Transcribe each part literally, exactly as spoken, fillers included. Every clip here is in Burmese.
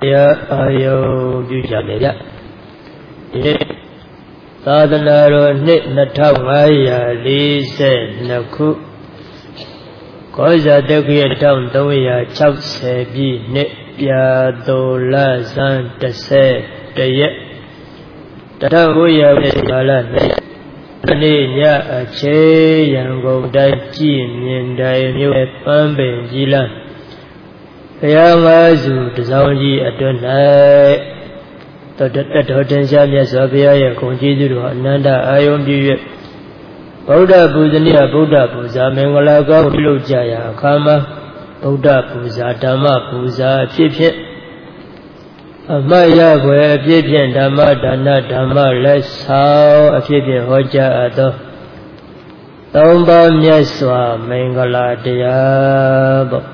Ya ayo jujale ya. Sadhana ro nit two thousand five hundred forty-two Koza Dekhiya one thousand three hundred sixty bi nit Pyado La San Tase Tayet Tatahoya Vesala Nit Ani Nya Ache Yangon Dai Ji Myin Dai Myo Pambin Jilan Kaya Ngazu Tsaung Ji Atwan Nai Tatat Tensha Myat Swa Bhuya Ye Gong Ji Su Lo Ananda Ayon Pyu Yue Buddha Pujaniya Buddha Puja Mangala Kawပြုလုပ်ကြရာအခါမှာဗုဒ္ဓပူဇာဓမ္မပူဇာအဖြစ်ဖြင့်အမှတ်ရဖွယ်အဖြစ်ဖြင့်ဓမ္မဒါနဓမ္မလက်ဆောင်အဖြစ်ဖြင့်ဟောကြားအပ်သောသုံးပါးမြတ်စွာမင်္ဂလာတရားပေါ့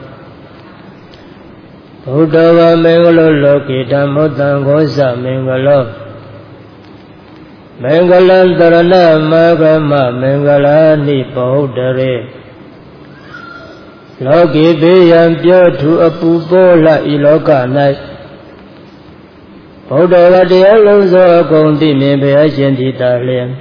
ဗုဒ္ဓဝါမင်္ဂလောလောကိဓမ္မတံဂောဇမင်္ဂလောမင်္ဂလံတရဏမဂမမင်္ဂလာနိဗုဒ္ဓရေလောကိဘေယံပြောထုအပူပေါ်လာဤလောက၌ဗုဒ္ဓဝတရားလုံးစုံအကုန်သိမြင်ဘုရားရှင်သည်တာလျင်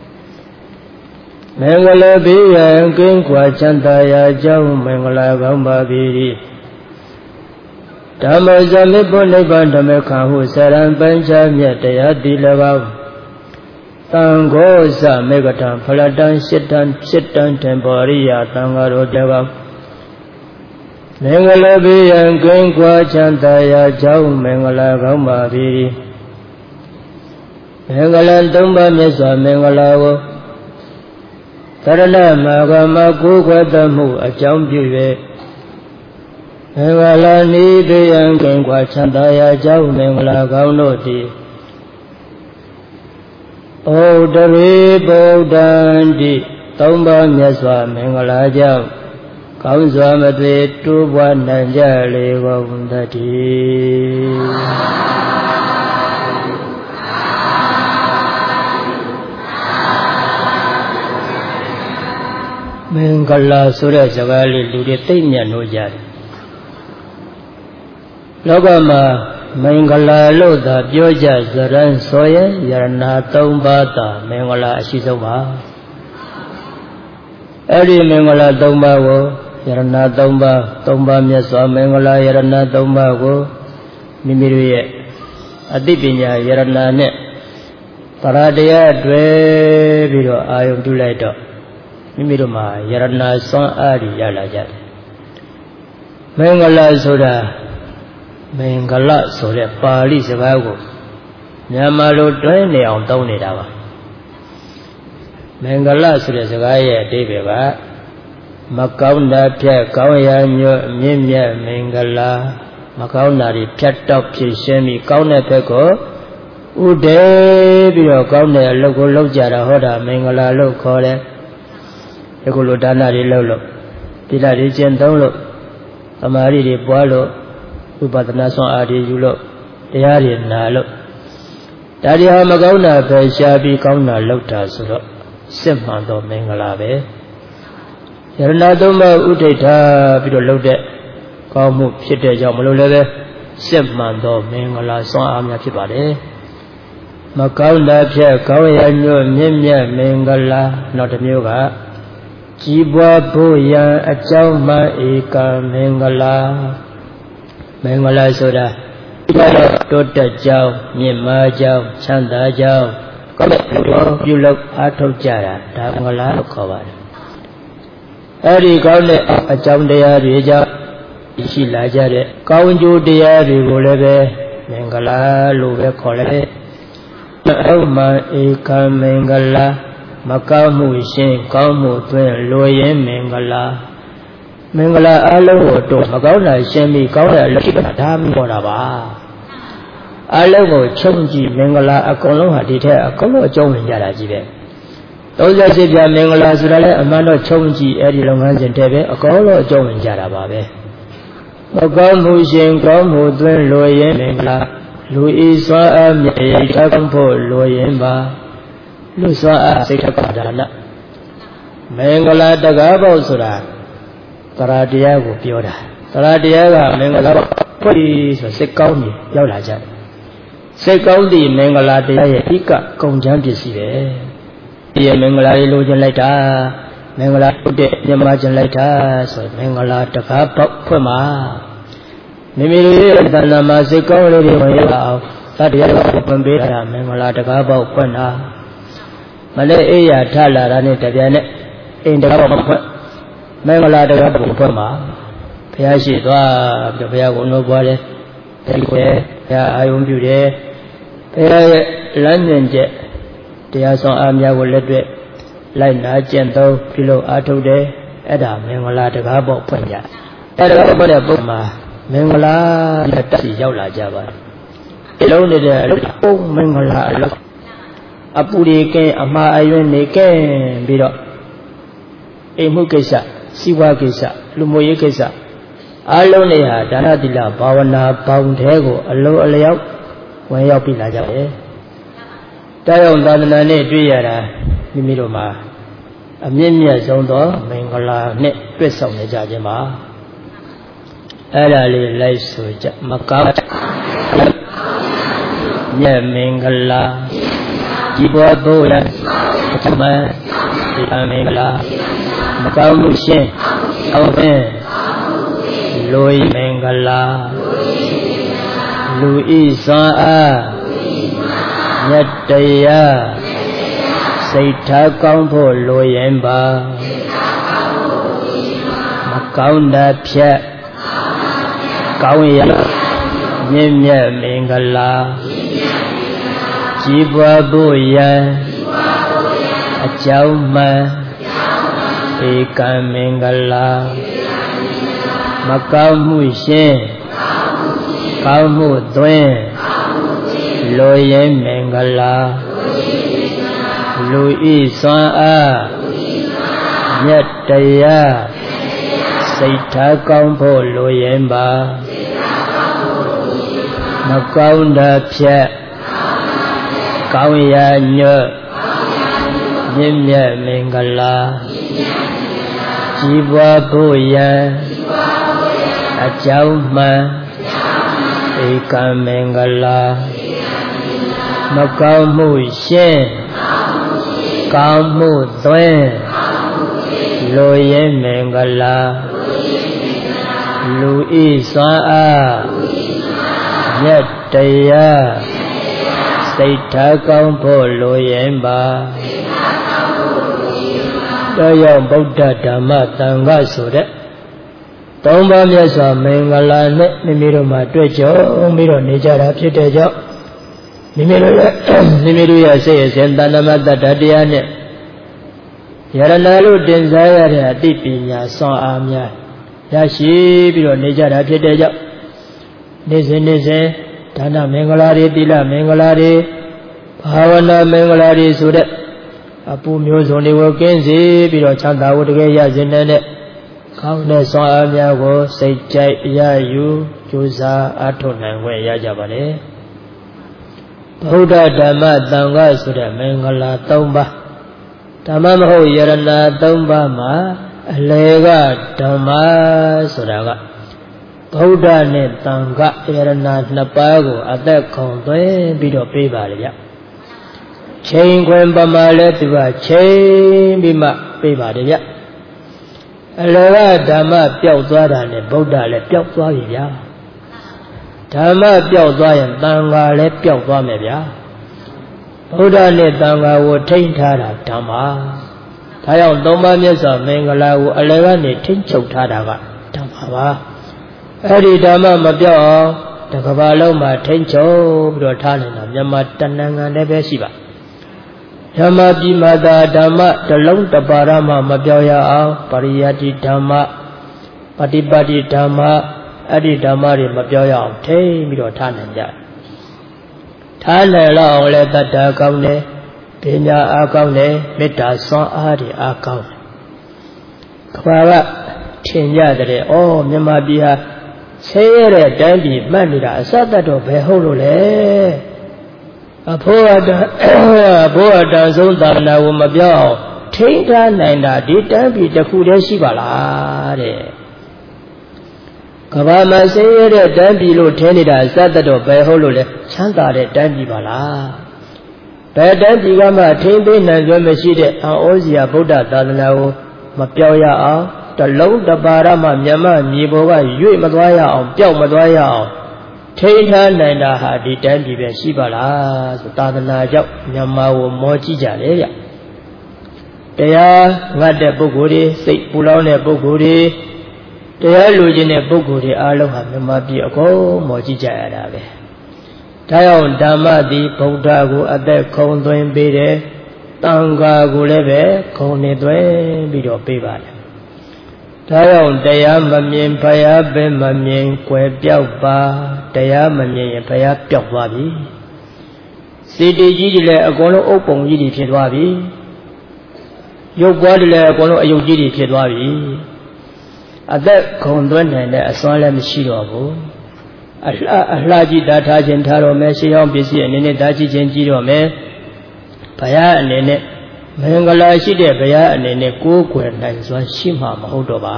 မင်္ဂလာဘေယံကင်းကွာချမ်းသာရာကြောင်းမင်္ဂလာကောင်းပါ၏ဓမ္မဇမိပုနိဗ္ဗာန်ဓမ္မခံဟုစရံပဉ္ချမြတ်တရားတိ၎င်းသံဃောဇမေကတံဖလတံရှစ်တံဖြစ်တံထင်ပေါ်ရိယသံဃာတော်တကောမင်္ဂလာဘေးရန်ကင်းကွာချမ်းသာရာကြောင်းမင်္ဂလာကောင်းပါ၏မင်္ဂလာသုံးပါးမြတ်စွာမင်္ဂလာကိုသရဏမာဂမကိုးကွယ်သမှုအကြောင်းပြု၍မင်္ဂလာနိဘေးရန်ကင်းကွာချမ်းသာရာကြောင်းမင်္ဂလာကောင်းတို့သည်ဩတရေဗုဒ္ဓံတိသုံးပါးမြတ်စွာမင်္ဂလာကြောင့်ကောင်းစွာမသွေတိုးပွားနိုင်ကြလေကုန်သတည်းမင်္ဂလာဆိုတဲ့စကားလေးလူတွေသိမြတ်လို့ရတယ်လောကမှာမင်္ဂလာလို့သာပြောကြစရန်ဆိုရင်ယရဏသုံးပါးသာမင်္ဂလာအရှိဆုံးပါအဲ့ဒီမင်္ဂလာသုံးပါးကိုယရဏသုံးပါးသုံးပါးမြတ်စွာမင်္ဂလာယရဏသုံးပါးကိုမိမိတို့ရဲ့အသိပညာယရဏနဲ့ပရတရားတွဲပြီးတော့အာယုံပြုလိုက်တော့မိမိတို့မှာယရဏစွမ်းအားရရလာကြတယ်မင်္ဂလာဆိုတာမင်္ဂလဆိုတဲ့ပါဠိစကားကိုမြန်မာလိုတွဲနေအောင်သုံးနေတာပါမင်္ဂလဆိုတဲ့စကားရဲ့အဓိပ္ပာယ်ကမကောင်းတာဖြတ်ကောင်းရာညွတ်မြင့်မြတ်မင်္ဂလာမကောင်းတာတွေဖြတ်တောက်ဖြစ်ရှင်းပြီးကောင်းတဲ့ဘက်ကိုဥဒဲပြီးတော့ကောင်းတဲ့အလုပ်ကိုလုပ်ကြတာဟောတာမင်္ဂလာလို့ခေါ်တယ်ဒီကုလိုဒါနတွေလုပ်လို့သီလတွေကျင့်သုံးလို့သမာဓိတွေပွားလို့ဝိပဿနာဆွမ်းအားတွေယူလို့တရားတွေနာလို့ဒါတွေဟာမကောင်းတာပဲရှားပြီးကောင်းတာလုပ်တာဆိုတော့စစ်မှန်သောမင်္ဂလာပဲယရဏသုံးပါးဥဒိဋ္ဌပြီးတော့လုပ်တဲ့ကောင်းမှုဖြစ်တဲ့ကြောင့်မလို့လည်းပဲစစ်မှန်သောမင်္ဂလာဆွမ်းအားများဖြစ်ပါတယ်မကောင်းတာဖြတ်ကောင်းရညွတ်မြင့်မြတ်မင်္ဂလာနောက်တစ်မျိုးကကြီးပွားဖို့ရန်အကြောင်းမှဧကမင်္ဂလာမင်္ဂလာဆိုတာတိုးတက်ကြောင်းမြင့်မားကြောင်းချမ်းသာကြောင်းကောင်းတဲ့ပြုလုပ်အားထုတ်ကြတာဒါမင်္ဂလာလို့ခေါ်ပါတယ်အဲ့ဒီကောင်းတဲ့အကြောင်းတရားတွေကြောင့်ရှိလာကြတဲ့ကောင်းကျိုးတရားတွေကိုလည်းပဲမင်္ဂလာလို့ပဲခေါ်လိုက်တယ်ဥမ္မာဧကမင်္ဂလာမကောင်းမှုရှင်ကောင်းမှုသွင်းလိုရင်မင်္ဂလာမင်္ဂလာအလုံးကိုတော့မကောင်းတာရှင်းပြီးကောင်းတဲ့အလုပ်ဖြစ်တာဒါမျိုးပေါ်တာပါအလုံးကိုချုပ်ကြည့်မင်္ဂလာအကုန်လုံးဟာဒီထက်အကုန်လုံးအကျုံးဝင်ကြတာကြီးပဲသုံးဆယ်ပြမင်္ဂလာဆိုတာလည်းအမှန်တော့ချုပ်ကြည့်အဲ့ဒီလုပ်ငန်းစဉ်တဲ့ပဲအကုန်လုံးအကျုံးဝင်ကြတာပါပဲမကောင်းမှုရှင်ကောင်းမှုသွင်းလိုရင်မင်္ဂလာလူဤစွာအမြဲတမ်းဖို့လိုရင်ပါလူစွာအစိတ်ထကဒါနမင်္ဂလာတကားပေါ့ဆိုတာသရတရားကိုပြောတာသရတရားကမင်္ဂလာဖွင့်ဆိုစိတ်ကောင်းနေရောက်လာကြတယ်စိတ်ကောင်းသည့်မင်္ဂလာတရားရဲ့အဓိကကုန်ချမ်းပစ္စည်းပဲဒီမင်္ဂလာလေးလိုချင်လိုက်တာမင်္ဂလာဟုတ်တဲ့မြမချင်လိုက်တာဆိုမင်္ဂလာတကားပေါက်ဖွင့်မှာမိမိတို့ရဲ့တဏ္ဍာမှာစိတ်ကောင်းလေးတွေဝင်ရအောင်သတ္တရားကိုဖွင့်ပေးတာမင်္ဂလာတကားပေါက်ဖွင့်တာမလဲအေးရထလာတာနဲ့တပြန်နဲ့အိမ်တကားပေါက်ဖွင့်မင်္ဂလာတကားပေါက်ဖွင့်မှာဘုရားရှိသွားပြီးဘုရားကိုနှုတ်ပွားတယ်ဒီကွယ်ဘုရားအာယုံပြုတယ်ဘုရားရဲ့လမ်းညွှန်ချက်တရားဆောင်အားများကိုလက်တွေ့လိုက်နာကျင့်သုံးပြုလို့အားထုတ်တယ်အဲ့ဒါမင်္ဂလာတကားပေါက်ဖွင့်ကြအဲ့ဒါပေါက်တဲ့ပုံမှာမင်္ဂလာနဲ့တက်စီရောက်လာကြပါတယ်ဒီလုံးနေတဲ့အလုပ်ပုံမင်္ဂလာအလုပ်အပူတွေကဲအမှားအယွင်းနေကဲပြီးတော့အိမ်မှုကိစ္စစီးပွားကိစ္စလူမှုရေးကိစ္စအလုံးတွေဟာဒါနသီလဘာဝနာပေါင်းတဲ့ကိုအလုံးအလျောက်ဝင်ရောက်ပြီလာကြတယ်။တရားအောင်သာသနာနဲ့တွေ့ရတာမိမိတို့မှာအမြင့်မြတ်ဆုံးသောမင်္ဂလာနဲ့တွေ့ဆုံနေကြခြင်းပါ။အဲ့ဒါလေးလိုက်ဆိုကြမကောင်းမြတ်မင်္ဂလာဒီဘောတို့ရသမဒီမင်္ဂလာမကောင်းမှုရှင်းအောင်ဖြင့်လူဤမင်္ဂလာလူဤစွမ်းအားမြတ်တရားစိတ်ထားကောင်းဖို့လိုရင်ပါမကောင်းတာဖြတ်ကောင်းရမြင့်မြတ်မင်္ဂလာကြီးပွားဖို့ရန်အကြောင်းမှန်ဧကံမင်္ဂလာမကောင်းမှုရှင်းကောင်းမှုသွင်းလိုရင်မင်္ဂလာလူဤစွမ်းအားမြတ်တရားစိတ်ထားကောင်းဖို့လိုရင်ပါမကောင်းတာဖြတ်ကောင်းရာညွတ်မြင့်မြတ်မင်္ဂလာကြီးပွားဖို့ရန်အကြောင်းမှန်ဧကံမင်္ဂလာမကောင်းမှုရှင်းကောင်းမှုသွင်းလိုရင်မင်္ဂလာလူဤစွမ်းအားမြတ်တရားစိတ်ထားကောင်းဖို့လိုရင်ပါတရားဗုဒ္ဓဓမ္မသံဃာဆိုတဲ့သုံးပါးမြတ်စွာမင်္ဂလာနဲ့မိမိတို့မှာတွေ့ကြုံပြီးတော့နေကြတာဖြစ်တဲ့ကြောင့်မိမိတို့ရဲ့မိမိတို့ရဲ့စိတ်အစဉ်တဏ္ဍမတ္တတရားနဲ့ယရဏလို့တင်စားရတဲ့အသိပညာစွမ်းအားများရရှိပြီးတော့နေကြတာဖြစ်တဲ့ကြောင့်နေ့စဉ်နေ့စဉ်ဒါနမင်္ဂလာတွေသီလမင်္ဂလာတွေဘာဝနာမင်္ဂလာတွေဆိုတဲ့အပူမျိုးစုံတွေကိုကင်းစေပြီးတော့ချမ်းသာဝတ္တကရစေတဲ့ကောင်းတဲ့စွမ်းအားများကိုစိတ်ကြိုက်ရယူကြိုးစားအားထုတ်နိုင်ခွင့်ရကြပါလေဗုဒ္ဓဓမ္မသံဃာဆိုတဲ့မင်္ဂလာ၃ပါးဓမ္မမဟုတ်ယရဏ၃ပါးမှာအလေကဓမ္မဆိုတာကဗုဒ္ဓနဲ့သံဃာယရဏ၂ပါးကိုအသက်ခုံသွင်းပြီးတော့ပေးပါလေဗျချိန်ခွင်ပမာလဲသူကချိန်ပြီးမှပေးပါတယ်ဗျအလေကဓမ္မပျောက်သွားတာနဲ့ဗုဒ္ဓလည်းပျောက်သွားပြီဗျာဓမ္မပျောက်သွားရင်သံဃာလည်းပျောက်သွားမယ်ဗျာဗုဒ္ဓနဲ့သံဃာကိုထိန်းထားတာဓမ္မဒါကြောင့်သုံးပါးမြတ်စွာမင်္ဂလာကိုအလေကနေထိန်းချုပ်ထားတာကဓမ္မပါအဲ့ဒီဓမ္မမပြောက်အောင်တစ်ကမ္ဘာလုံးမှာထိန်းချုပ်ပြီးတော့ထားနေတာမြန်မာတဏ္ဍာငံလည်းပဲရှိပါဓမ္မပိမတာဓမ္မတလုံးတပါရမှမပြောရအောင်ပရိယတ္တိဓမ္မပฏิပတ်တိဓမ္မအဲ့ဒီဓမ္မတွေမပြောရအောင်ထိန်းပြီးတော့ထားနိုင်ကြထားနိုင်တော့အောင်လဲတတ္တာကောင်းတယ်ပညာအားကောင်းတယ်မေတ္တာစွမ်းအားတွေအားကောင်းတယ်ခါကထင်ကြတဲ့ဩမြန်မာပြည်ဟာဆဲရတဲ့တိုင်းပြည်မှတ်နေတာအစတတ်တော့ဘယ်ဟုတ်လို့လဲအဖို့အတအဖို့အတဆုံးသာသနာကိုမပြောင်းထိန်းထားနိုင်တာဒီတိုင်းပြည်တစ်ခုတည်းရှိပါလားတဲ့ကဘာမှာဆင်းရဲတဲ့တန်းပြည်လို့ထင်နေတာစသတ်တော့ဘယ်ဟုတ်လို့လဲချမ်းသာတဲ့တန်းပြည်ပါလားဘယ်တန်းပြည်ကမှထိမ့်သိနိုင်စွမ်းမရှိတဲ့အံ့ဩစရာဗုဒ္ဓသာသနာကိုမပြောင်းရအောင်တလုံးတပါရမှမြတ်မမြေပေါ်ကရွေ့မသွားရအောင်ပျောက်မသွားရအောင်ထိန်းထားနိုင်တာဟာဒီတန်းပြည်ပဲရှိပါလားဆိုသာသနာကြောင့်မြန်မာကိုမောကြည့်ကြတယ်ဗျတရားငတ်တဲ့ပုဂ္ဂိုလ်တွေစိတ်ပူလောင်တဲ့ပုဂ္ဂိုလ်တွေတရားလူချင်းတဲ့ပုဂ္ဂိုလ်တွေအားလုံးဟာမြန်မာပြည်အကုန်မောကြည့်ကြရတာပဲဒါကြောင့်ဓမ္မသည်ဗုဒ္ဓကိုအသက်ခုံသွင်းပေးတယ်တန်ခါကိုလည်းပဲခုံနေသွင်းပြီးတော့ပေးပါတယ်ဒါကြောင့်တရားမမြင်ဘုရားပဲမမြင်ကွယ်ပြောက်ပါတရားမမြင်ရင်ဘုရားပျောက်သွားပြီစေတီကြီးတွေလည်းအကုန်လုံးအုပ်ပုံကြီးတွေဖြစ်သွားပြီရုပ်ပွားတွေလည်းအကုန်လုံးအယုတ်ကြီးတွေဖြစ်သွားပြီအသက်ခုံသွင်းနိုင်တဲ့အစွမ်းလည်းမရှိတော့ဘူးအလှအလှကြီးတာထားခြင်းထားတော့မယ်ရှေးဟောင်းပစ္စည်းအနေနဲ့တာကြည့်ခြင်းကြည့်တော့မယ်ဘုရားအနေနဲ့မင်္ဂလာရှိတဲ့ဘုရားအနေနဲ့ကိုးကွယ်နိုင်စွမ်းရှိမှမဟုတ်တော့ပါ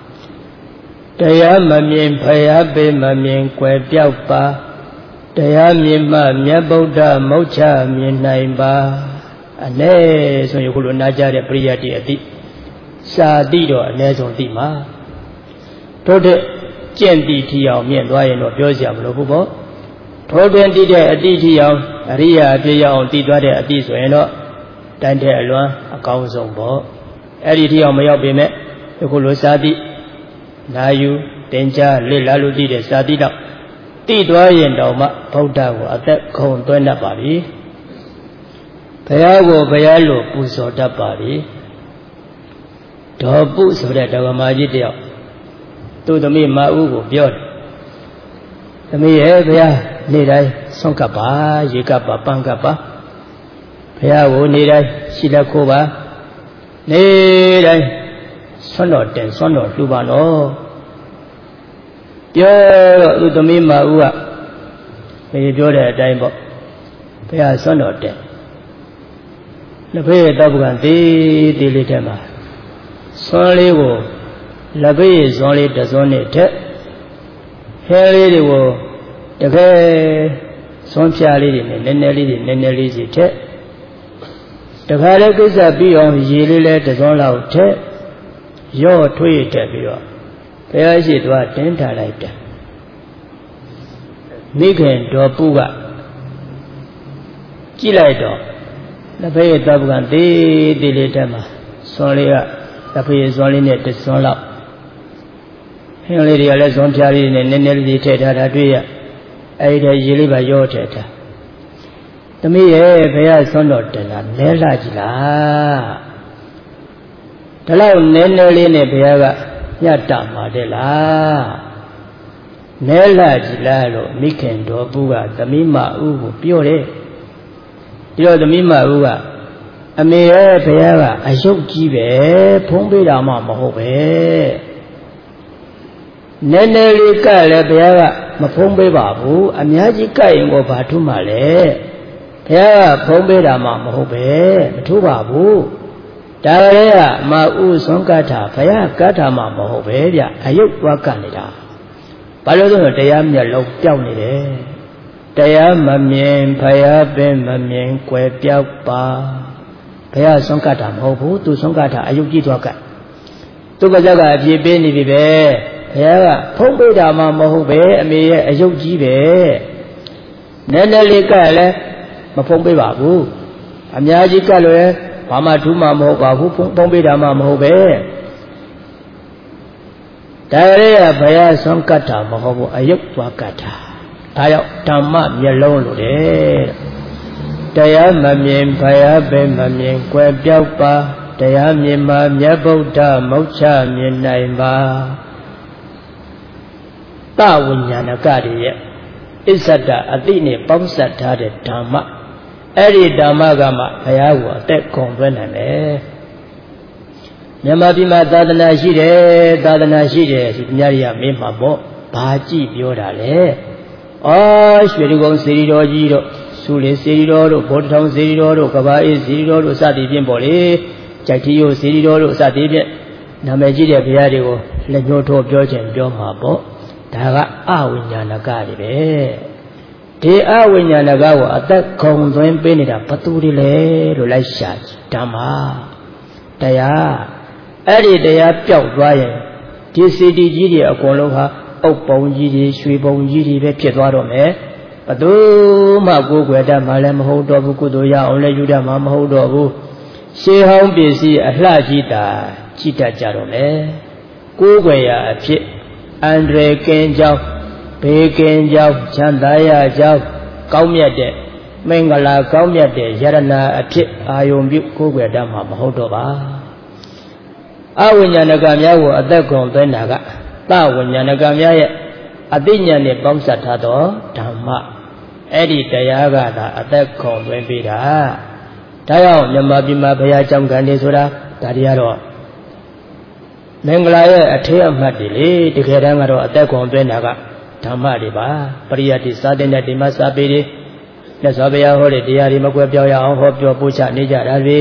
တရားမမြင်ဘုရားပေမမြင်ကွယ်ပြောက်ပါတရားမြင်မှမြတ်ဗုဒ္ဓမုတ်ချမြင်နိုင်ပါအ ਨੇ ဆိုရင်ခုလိုနာကြတဲ့ပရိယတ်တိအတိစာတိတော့အ ਨੇ ဆုံးသိမှာတို့တဲ့ကျင့်တိထီအောင်မြင့်သွားရင်တော့ပြောစရာမလိုဘူးပေါ့ထိုးတွင်တည်တဲ့အတိထီအောင်အရိယာအပြည့်ရအောင်တည်သွားတဲ့အတိဆိုရင်တော့တန်တဲ့အလွမ်းအကောင်းဆုံးပေါ့အဲ့ဒီထီအောင်မရောက်ပေမဲ့အခုလိုစာတိနာယူတင်ကြားလေ့လာလို့တည်တဲ့စာတိတော့တည်သွားရင်တော့မှဗုဒ္ဓကိုအသက်ခုံသွင်းတတ်ပါပြီဘုရားကိုဘုရားလိုပူဇော်တတ်ပါပြီဒေါ်ပုဆိုတဲ့ဓမ္မကြီးတယောက်သူ့သမီးမအူးကိုပြောတယ်သမီးရဲ့ဘုရားနေ့တိုင်းဆွမ်းကပ်ပါရေကပ်ပါပန်းကပ်ပါဘုရားကိုနေ့တိုင်းရှိလက်ခိုးပါနေ့တိုင်းဆွမ်းတော်တင်ဆွမ်းတော်လှူပါနော်ပြောတော့သူ့သမီးမအူးကဒီပြောတဲ့အတိုင်းပေါ့ဘုရားဆွမ်းတော်တင်လက်ဖေးရဲ့တောပ္ပကံသေးသေးလေးထဲမှာဆွမ်းလေးကိုလက်ဖေးရဲ့ဇွန်လေးတစ်စွန်းနဲ့ထက်ဟဲလေးတွေကိုတကယ်ဇွန်ဖြာလေးတွေနဲ့နည်းနည်းလေးတွေနည်းနည်းလေးစီထက်တခါလည်းကိစ္စပြီးအောင်ရေလေးလည်းတစ်စွန်းလောက်ထက်ရော့ထွေးတက်ပြီးတော့ဘုရားရှိသွားတင်းထားလိုက်တယ်မိခင်တော်ပုကကြည့်လိုက်တော့လက်ဖေးရဲ့တောပ္ပကံသေးသေးလေးထဲမှာဇွန်လေးကလက်ဖေးရဲ့ဇွန်လေးနဲ့တစ်စွန်းလောက်ဟင်းလေးတွေကလည်းဇွန်ဖြားလေးနဲ့နည်းနည်းလေးထည့်ထားတာတွေ့ရအဲ့ဒီရေလေးပါရောထည့်ထားသမီးရဲ့ဘုရားဆွမ်းတော်တင်တာလဲလာကြည်လားဒါလောက်နည်းနည်းလေးနဲ့ဘုရားကညတ်တာမှာတဲ့လားလဲလာကြည်လားလို့မိခင်တော်ပုကသမီးမအူးကိုပြောတယ်ပြီးတော့သမီးမအူးကအမေရဲ့ဘုရားကအယုတ်ကြီးပဲဖုံးပေးတာမှမဟုတ်ပဲနည်းနည်းလေးကလည်းဘုရားကမဖုံးပေးပါဘူးအများကြီးကရင်ကိုဘာထုမှလဲဘုရားကဖုံးပေးတာမှမဟုတ်ပဲမထုပါဘူးဒါလည်းကမဥဆွမ်းကထာဘုရားကထာမှမဟုတ်ပဲဗျအယုတ်သွားကနေတာဘာလို့လဲဆိုတော့တရားမျက်လုံးပြောက်နေတယ်တရားမမြင်ဘုရားပင်မမြင်ကွယ်ပြောက်ပါဘုရားဆွမ်းကထာမဟုတ်ဘူးသူဆွမ်းကထာအယုတ်ကြီးသွားကသူကကြကအပြည့်ပေးနေပြီပဲဘုရားကဖုံးပေးတာမှမဟုတ်ပဲအမေရဲ့အယုတ်ကြီးပဲနည်းနည်းလေးကလည်းမဖုံးပေးပါဘူးအများကြီးကလည်းဘာမှထူးမှမဟုတ်ပါဘူးဖုံးပေးတာမှမဟုတ်ပဲဒါရဲကဘုရားဆုံးကတ်တာမဟုတ်ဘူးအယုတ်သွားကတ်တာဒါကြောင့်ဓမ္မမျက်လုံးလို့တဲ့တရားမမြင်ဘုရားပဲမမြင်ကွယ်ပြောက်ပါတရားမြင်မှမြတ်ဗုဒ္ဓမုတ်ချမြင်နိုင်ပါတဝိညာဏကတွေရဲ့အစ္ဆဒအတိနဲ့ပေါင်းစပ်ထားတဲ့ဓမ္မအဲ့ဒီဓမ္မကမှဘုရားကိုအသက်ကုန်သွင်းနိုင်တယ်မြန်မာပြည်မှာသာသနာရှိတယ်သာသနာရှိတယ်ဆိုညရီကမင်းမှာပေါ့ဘာကြည့်ပြောတာလဲအော်ရွှေဒီကုန်းစေရီတော်ကြီးတို့ဆူလင်းစေရီတော်တို့ဘောတထောင်စေရီတော်တို့ကဘာအေးစေရီတော်တို့စသည်ဖြင့်ပေါ့လေကြိုက်တီယိုစေရီတော်တို့စသည်ဖြင့်နာမည်ကြီးတဲ့ဘုရားတွေကိုလက်ညှိုးထိုးပြောခြင်းပြောမှာပေါ့ဒါကအဝိညာဏကတွေပဲဒီအဝိညာဏကကိုအသက်ခုံသွင်းပေးနေတာဘသူတွေလဲလို့လိုက်ရှာဓမ္မတရားအဲ့ဒီတရားပျောက်သွားရင်ဒီစေတီကြီးတွေအကုန်လုံးဟာအုပ်ပုံကြီးတွေရွှေပုံကြီးတွေပဲဖြစ်သွားတော့မယ်ဘသူမှကိုယ်ွယ်တတ်မှလည်းမဟုတ်တော့ဘူးကုသိုလ်ရအောင်လည်းယူတတ်မှမဟုတ်တော့ဘူးရှေးဟောင်းပစ္စည်းအလှကြီးတာကြည့်တတ်ကြတော့မယ်ကိုယ်ွယ်ရအဖြစ်အန္တရာယ်ကင်းကြောင်းဘေးကင်းကြောင်းချမ်းသာရကြောင်းကောင်းမြတ်တဲ့မင်္ဂလာကောင်းမြတ်တဲ့ယရနာအဖြစ်အာယုံပြုကိုယ်ွယ်တတ်မှမဟုတ်တော့ပါအဝိညာဏကများကိုအသက်ကုန်သွင်းတာကသဝိညာဏကများရဲ့အသိဉာဏ်နဲ့ပေါင်းစပ်ထားသောဓမ္မအဲ့ဒီတရားကသာအသက်ကုန်သွင်းပေးတာဒါကြောင့်မြမပြည်မှာဘုရားကြောင့်ကံနေဆိုတာဒါတွေကတော့မင်္ဂလာရဲ့အထေးအမှတ်တွေလေတကယ်တမ်းကတော့အသက်ကုန်သွင်းတာကဓမ္မတွေပါပရိယတ်တိစာတဲ့ဒီမှာစာပေတွေမြတ်စွာဘုရားဟောတဲ့တရားတွေမကွဲပြောင်းရအောင်ဟောပြောပို့ချနေကြတာတွေ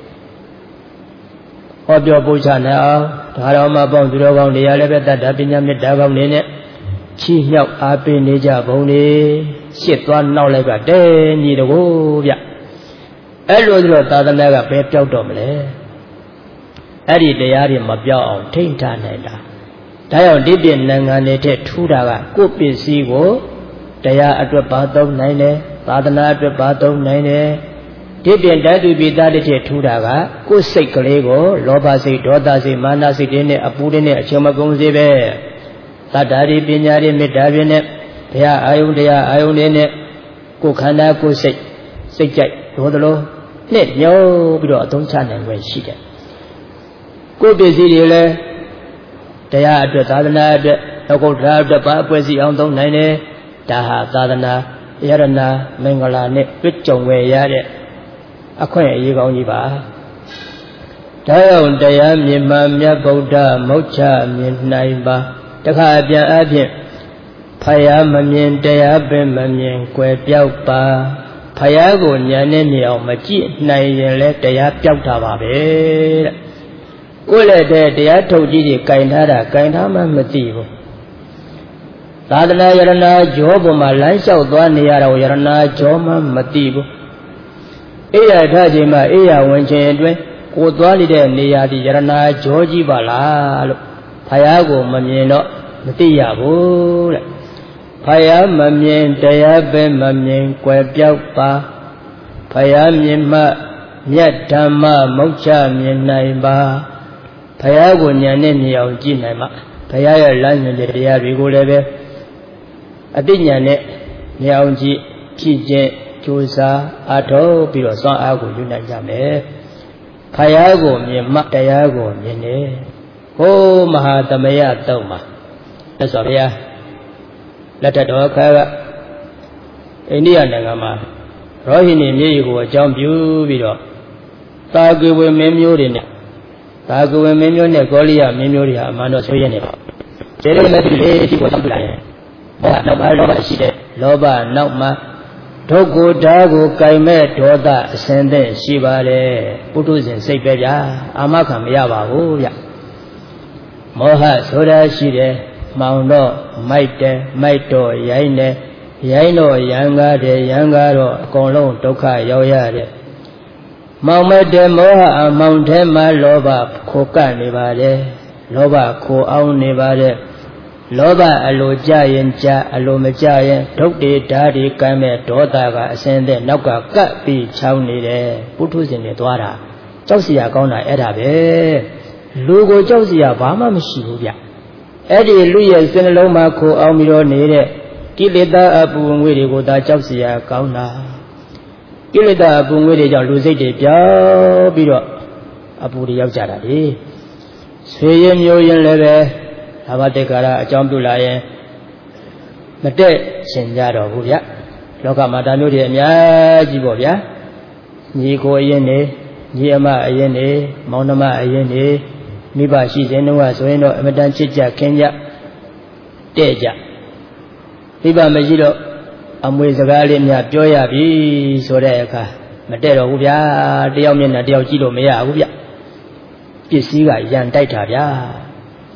ဟောပြောပို့ချနေအောင်ဒါတော်မှပေါင်းသူတော်ကောင်းတွေရလည်းပဲတတ္တပညာမေတ္တာကောင်းနေနဲ့ချီးမြှောက်အားပေးနေကြပုံတွေရှစ်သွားနောက်လိုက်ကတဲညီတကိုဗျအဲ့လိုဆိုတော့သာသနာကဘယ်ပြောက်တော့မလဲအဲ့ဒီတရားတွေမပြောက်အောင်ထိန်းထားနိုင်တာဒါကြောင့်ဒီပြနိုင်ငံတွေထက်ထူးတာကကိုယ်ပစ္စည်းကိုတရားအတွက်ပါသုံးနိုင်တယ်သာသနာအတွက်ပါသုံးနိုင်တယ်ဒီပြဓာတုပိသားတစ်ထက်ထူးတာကကိုယ်စိတ်ကလေးကိုလောဘစိတ်ဒေါသစိတ်မာနစိတ်တွေနဲ့အပူတွေနဲ့အချိန်မကုန်စေပဲတတ္တာရီပညာရီမေတ္တာဖြင့်နဲ့ဘုရားအာယုန်တရားအာယုန်တွေနဲ့ကိုယ်ခန္ဓာကိုယ်စိတ်စိတ်ကြိုက်ဒို့သလိုနဲ့ညှိုးပြီးတော့အသုံးချနိုင်ွယ်ရှိတယ်ကိုယ်ပစ္စည်းတွေလည်းတရားအတွက်သာသနာအတွက်လောကုတ္တရာအတွက်ပါအပွဲစီအောင်သုံးနိုင်တယ်ဒါဟာသာသနာယရဏမင်္ဂလာနဲ့တွေ့ကြုံဝယ်ရတဲ့အခွင့်အရေးကောင်းကြီးပါဒါကြောင့်တရားမြင်မှမြတ်ဗုဒ္ဓမုတ်ချမြင်နိုင်ပါတခါပြန်အပြင်ဖယားမမြင်တရားပင်မမြင်ကွယ်ပြောက်ပါဖယားကိုဉာဏ်နဲ့မြင်အောင်မကြည့်နိုင်ရင်လည်းတရားပြောက်တာပါပဲတဲ့ကိုယ်လည်းတဲ့တရားထုတ်ကြီးကြီးကင်ထားတာကင်ထားမှမသိဘူးသာသနာယရဏကြောပေါ်မှာလမ်းလျှောက်သွားနေရတော့ယရဏကြောမှမသိဘူးအိယာထချိန်မှာအိယာဝင်ခြင်းအတွင်းကိုသွားနေတဲ့နေရာဒီယရဏကြောကြီးပါလားလို့ဖယားကိုမမြင်တော့မသိရဘူးတဲ့ဖယားမမြင်တရားပဲမမြင်ကွယ်ပြောက်ပါဖယားမြင်မှမြတ်ဓမ္မမုတ်ချမြင်နိုင်ပါဖယားကိုဉာဏ်နဲ့မြင်အောင်ကြည့်နိုင်မှဖယားရဲ့လမ်းညွှန်တဲ့တရားတွေကိုလည်းပဲအသိဉာဏ်နဲ့မြင်အောင်ကြည့်ကြည့်ခြင်းကြိုးစားအားထုတ်ပြီးတော့စွမ်းအားကိုယူနိုင်ကြမယ်ဖယားကိုမြင်မှတရားကိုမြင်တယ်ဟိုးမဟာသမယတုံးမှာမြတ်စွာဘုရားလက်ထက်တော်ခါကအိန္ဒိယနိုင်ငံမှာရောဟိဏီမြေကြီးကိုအကြောင်းပြုပြီးတော့သာဂေဝေမင်းမျိုးတွေနဲ့သာဂေဝေမင်းမျိုးနဲ့ကောလိယမင်းမျိုးတွေဟာအမှန်တော့ဆွေးရနေပါကျေရမဲ့ဒီလေးဒီကိုတောင်းပြလိုက်ရင်ဘာနောက်ပါလောဘရှိတဲ့လောဘနောက်မှာဒုက္ခဓာကိုကင်မဲ့ဒေါသအစင်တဲ့ရှိပါတယ်ပုထုဇဉ်စိတ်ပဲဗျာအာမခံမရပါဘူးဗျမောဟဆိုတာရှိတယ်မှောင်တော့မိုက်တယ်မိုက်တော့ရိုင်းတယ်ရိုင်းတော့ရံကားတယ်ရံကားတော့အကုန်လုံးဒုက္ခရောက်ရတယ်မောင်မဲ့တယ်မောဟအမောင်ထဲမှာလောဘခိုကပ်နေပါတယ်လောဘခိုအောင်နေပါတယ်လောဘအလိုကြရင်ကြအလိုမကြရင်ဒုက္တေဓာတိကံမဲ့ဒေါသကအစင်းတဲ့နောက်ကကပ်ပြီးချောင်းနေတယ်ပုထုဇဉ်တွေသွားတာကြောက်စရာကောင်းတာအဲ့ဒါပဲလူကိုကြောက်စရာဘာမှမရှိဘူးဗျအဲ့ဒီလူရဲ့စိတ်နှလုံးမှာခိုအောင်ပြီးတော့နေတဲ့ကိလေသာအပူငွေတွေကိုသာကြောက်စရာကောင်းတာကိလေသာအပူငွေတွေကြောင့်လူစိတ်တွေပြောင်းပြီးတော့အပူတွေရောက်ကြတာလေဆွေရင်မျိုးရင်လည်းပဲဘာဝတေကာရအကြောင်းပြုလာရင်မတက်ရှင်ကြတော့ဘူးဗျလောကမှာဒါမျိုးတွေအများကြီးပေါ့ဗျာညီကိုအရင်နေညီအမအရင်နေမောင်နှမအရင်နေမိဘရှိစဉ်တုန်းကဆိုရင်တော့အမတန်ချစ်ကြခင်ကြတဲ့ကြမိဘမရှိတော့အမွေစကားလေးများပြောရပြီဆိုတဲ့အခါမတဲ့တော့ဘူးဗျာတယောက်မျက်နှာတယောက်ကြည့်လို့မရဘူးဗျပစ္စည်းကရန်တိုက်တာဗျာ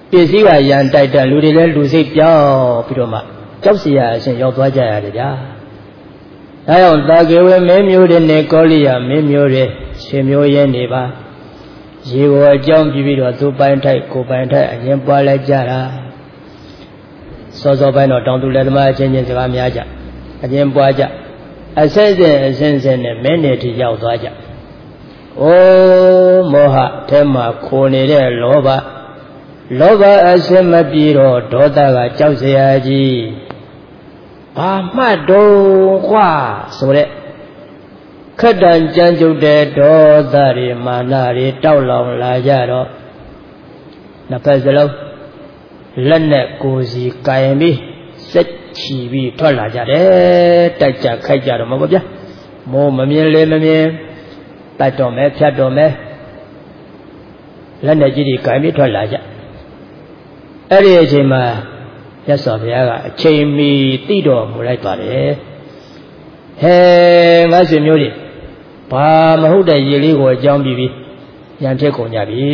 ပြည်စည်းကရန်တိုက်တဲ့လူတွေလည်းလူစိတ်ပြောင်းပြီးတော့မှကြောက်စရာအရှင်ရောက်သွားကြရတယ်ဗျာဒါကြောင့်တာကေဝမင်းမျိုးတွေနဲ့ကောလိယမင်းမျိုးတွေရှင်မျိုးရဲနေပါရေကိုအကြောင်းပြပြီးတော့သူပိုင်ထိုက်ကိုပိုင်ထိုက်အရင်ပွားလိုက်ကြတာစောစောပိုင်းတော့တောင်သူလက်သမားအချင်းချင်းစကားများကြအရင်ပွားကြအဆက်ဆက်အစဉ်ဆက်နဲ့မင်းတွေထိရောက်သွားကြအိုးမောဟထဲမှာခိုနေတဲ့လောဘလောဘအစင်မပြေတော့ဒေါသကကြောက်စရာကြီးဘာမှတ်တော့ကွာဆိုတဲ့ခက်တန်ကြမ်းကြုတ်တဲ့ဒေါသတွေမာနတွေတောက်လောင်လာကြတော့နှစ်ဖက်စလုံးလက်နဲ့ကိုယ်စီကင်ပြီးစက်ချီပြီးထွက်လာကြတယ်တိုက်ကြခိုက်ကြတော့မဟုတ်ဗျာမိုးမမြင်လေမမြင်တတ်တော်မယ်ဖြတ်တော်မယ်လက်နဲ့ကြီးတွေကင်ပြီးထွက်လာကြအဲ့ဒီအချိန်မှာမြတ်စွာဘုရားကအချိန်မီသိတော်မူလိုက်ပါတယ်ဟဲငါဆွေမျိုးတွေဘာမဟုတ်တဲ့ရေလေးကိုအကြောင်းပြီးပြီးရန်ဖြစ်ကုန်ကြပြီ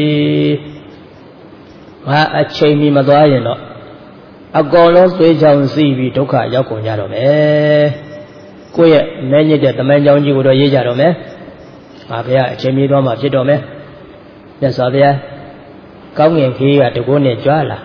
ငါအချိန်မီမသွားရင်တော့အကောင်လုံးသွေးချောင်စီးပြီးဒုက္ခရောက်ကုန်ကြတော့မယ်ကိုယ့်ရဲ့မဲညစ်တဲ့တမန်ကြောင်းကြီးကိုတော့ရေးကြတော့မယ်ငါဘုရားအချိန်မီသွားမှဖြစ်တော့မယ်မြတ်စွာဘုရားကောင်းငင်ခေးကတကုန်းနဲ့ကြွားလာ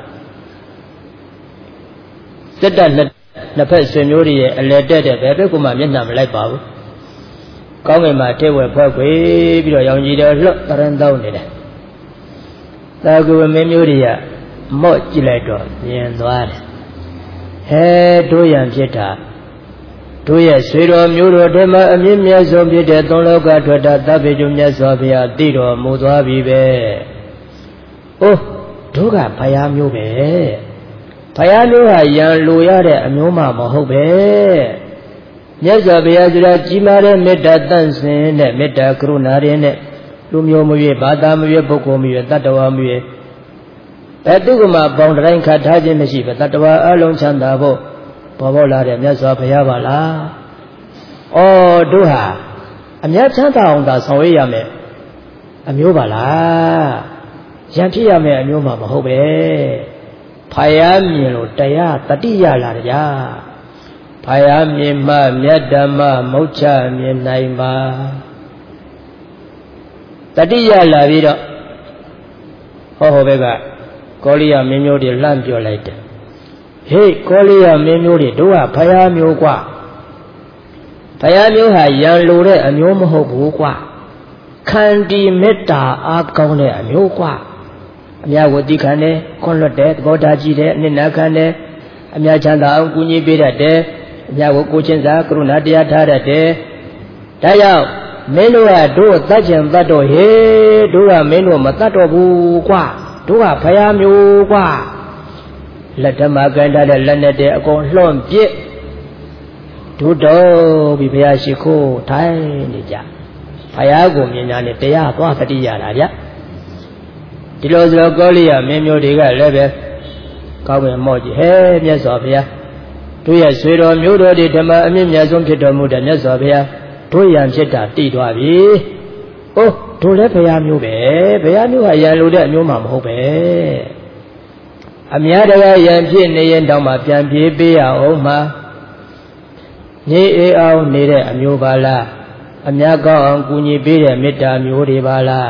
တက်တက်နှစ်ဖက်ဆွေမျိုးတွေရဲ့အလဲတက်တဲ့ဘယ်ဘက်ကမှမျက်နှာမလိုက်ပါဘူးကောင်းငင်မှာထဲဝဲဖွဲ့ခွေပြီးတော့ရောင်ကြီးတော်လှတရန်တောင်းနေတယ်တာကူမင်းမျိုးတွေကမော့ကြည့်လိုက်တော့မြင်သွားတယ်ဟဲတို့ရန်ဖြစ်တာတို့ရဲ့ဆွေတော်မျိုးတော်ထဲမှာအမြင့်မြတ်ဆုံးဖြစ်တဲ့သုံးလောကထွက်တာသဗ္ဗေတုမြတ်စွာဘုရားသိတော်မူသွားပြီပဲအိုးတို့ကဘုရားမျိုးပဲဘုရားမျိုးဟာရန်လိုရတဲ့အမျိုးမှမဟုတ်ပဲမြတ်စွာဘုရားဆိုတာကြီးမားတဲ့မေတ္တာတန့်စင်တဲ့မေတ္တာကရုဏာရင်းနဲ့လူမျိုးမရွေးဘာသာမရွေးပုဂ္ဂိုလ်မရွေးတတ္တဝါမရွေးဘယ်သူကမှပေါင်းတိုင်းခတ်ထားခြင်းမရှိပဲတတ္တဝါအလုံးချမ်းသာဖို့ပေါ်ပေါ်လာတဲ့မြတ်စွာဘုရားပါလားဩတို့ဟာအမြတ်ချမ်းသာအောင်သာဆောင်ရွက်ရမယ်အမျိုးပါလားရန်ဖြစ်ရမယ်အမျိုးမှမဟုတ်ပဲဖယားမြင်လို့တရားတတိယလာကြဖယားမြင်မှမြတ်ဓမ္မမုတ်ချမြင်နိုင်ပါတတိယလာပြီးတော့ဟောဟောဘက်ကကောလိယမင်းမျိုးတွေလှမ်းပြောလိုက်တယ်ဟေးကောလိယမင်းမျိုးတွေတို့ကဖယားမျိုးกว่าဖယားမျိုးဟာရန်လိုတဲ့အမျိုးမဟုတ်ဘူးกว่าခန္တီမေတ္တာအားကောင်းတဲ့အမျိုးกว่าအများကိုသိခံတယ်ခွန်လွတ်တယ်သဘောထားကြည့်တယ်အနစ်နာခံတယ်အများချမ်းသာအောင်ကူညီပေးတတ်တယ်အများကိုကိုချင်းစာကရုဏာတရားထားတတ်တယ်ဒါကြောင့်မင်းတို့ကတို့တတ်ချင်တတ်တော့ဟေးတို့ကမင်းတို့မတတ်တော့ဘူးกว่าတို့ကဖယားမျိုးกว่าလက်ဓမ္မကန်ထားတဲ့လက်နဲ့တဲ့အကုန်လှွန့်ပြစ်တို့တော့ပြီးဘုရားရှိခိုးထိုင်နေကြဘုရားကိုမြင်ညာနဲ့တရားသွားတတိရတာဗျဒီလိုဆိုတော့ကောလိယမင်းမျိုးတွေကလည်းပဲကောင်းမယ်မော့ကြည့်ဟဲမြတ်စွာဘုရားတို့ရဲ့ဆွေတော်မျိုးတော်တွေဓမ္မအမြင့်မြတ်ဆုံးဖြစ်တော်မူတဲ့မြတ်စွာဘုရားတို့ရန်ဖြစ်တာတည်သွားပြီ။အိုးတို့လည်းဘုရားမျိုးပဲဘုရားမျိုးဟာရန်လိုတဲ့အမျိုးမှမဟုတ်ပဲ။အများတကားရန်ဖြစ်နေရင်တောင်မှပြန်ပြေးပေးရအောင်မှာနေအေးအောင်နေတဲ့အမျိုးပါလားအများကောင်းအောင်ကူညီပေးတဲ့မေတ္တာမျိုးတွေပါလား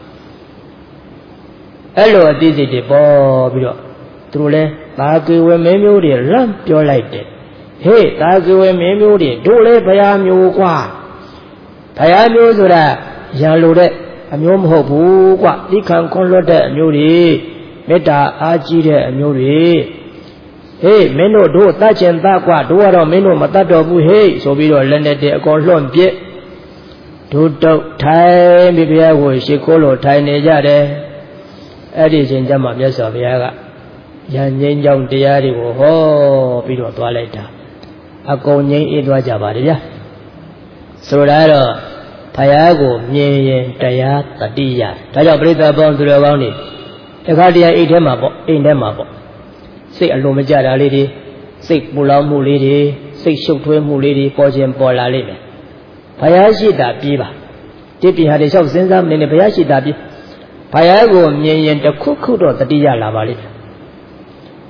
အဲ့လိုအသိစိတ်တွေပေါ်ပြီးတော့သူတို့လဲသာကေဝမင်းမျိုးတွေလမ်းပြောလိုက်တယ်ဟေးသာကေဝမင်းမျိုးတွေတို့လဲဘုရားမျိုးกว่าဘုရားမျိုးဆိုတာရန်လိုတဲ့အမျိုးမဟုတ်ဘူးกว่าသိခံခွန်လွတ်တဲ့အမျိုးတွေမေတ္တာအားကြီးတဲ့အမျိုးတွေဟေးမင်းတို့တို့တတ်ချင်တတ်กว่าတို့ကတော့မင်းတို့မတတ်တော့ဘူးဟေးဆိုပြီးတော့လက်နဲ့တဲ့အကောင်လွှန့်ပြစ်တို့တုတ်ထိုင်ပြီးဘုရားကိုရှိခိုးလို့ထိုင်နေကြတယ်အဲ့ဒီအချိန်ကျမှမြတ်စွာဘုရားကရန်ငိမ့်ကြောင့်တရားတွေကိုဟောပြီးတော့သွားလိုက်တာအကုန်ငိမ့်အေးသွားကြပါလေဗျာဆိုတာတော့ဘုရားကိုမြင်ရင်တရားတတိယဒါကြောင့်ပြိဿပေါင်းသူတော်ကောင်းတွေတခါတည်းအိတ်ထဲမှာပေါ့အိမ်ထဲမှာပေါ့စိတ်အလိုမကျတာလေးတွေစိတ်ပူလောင်မှုလေးတွေစိတ်ရှုပ်ထွေးမှုလေးတွေပေါ်ခြင်းပေါ်လာလိမ့်မယ်ဘုရားရှိတာပြေးပါတိပိဟာတွေလျှောက်စဉ်းစားမနေနဲ့ဘုရားရှိတာပြေးဘုရားကိုမြင်ရင်တစ်ခုခုတော့တတိယလာပါလိမ့်မယ်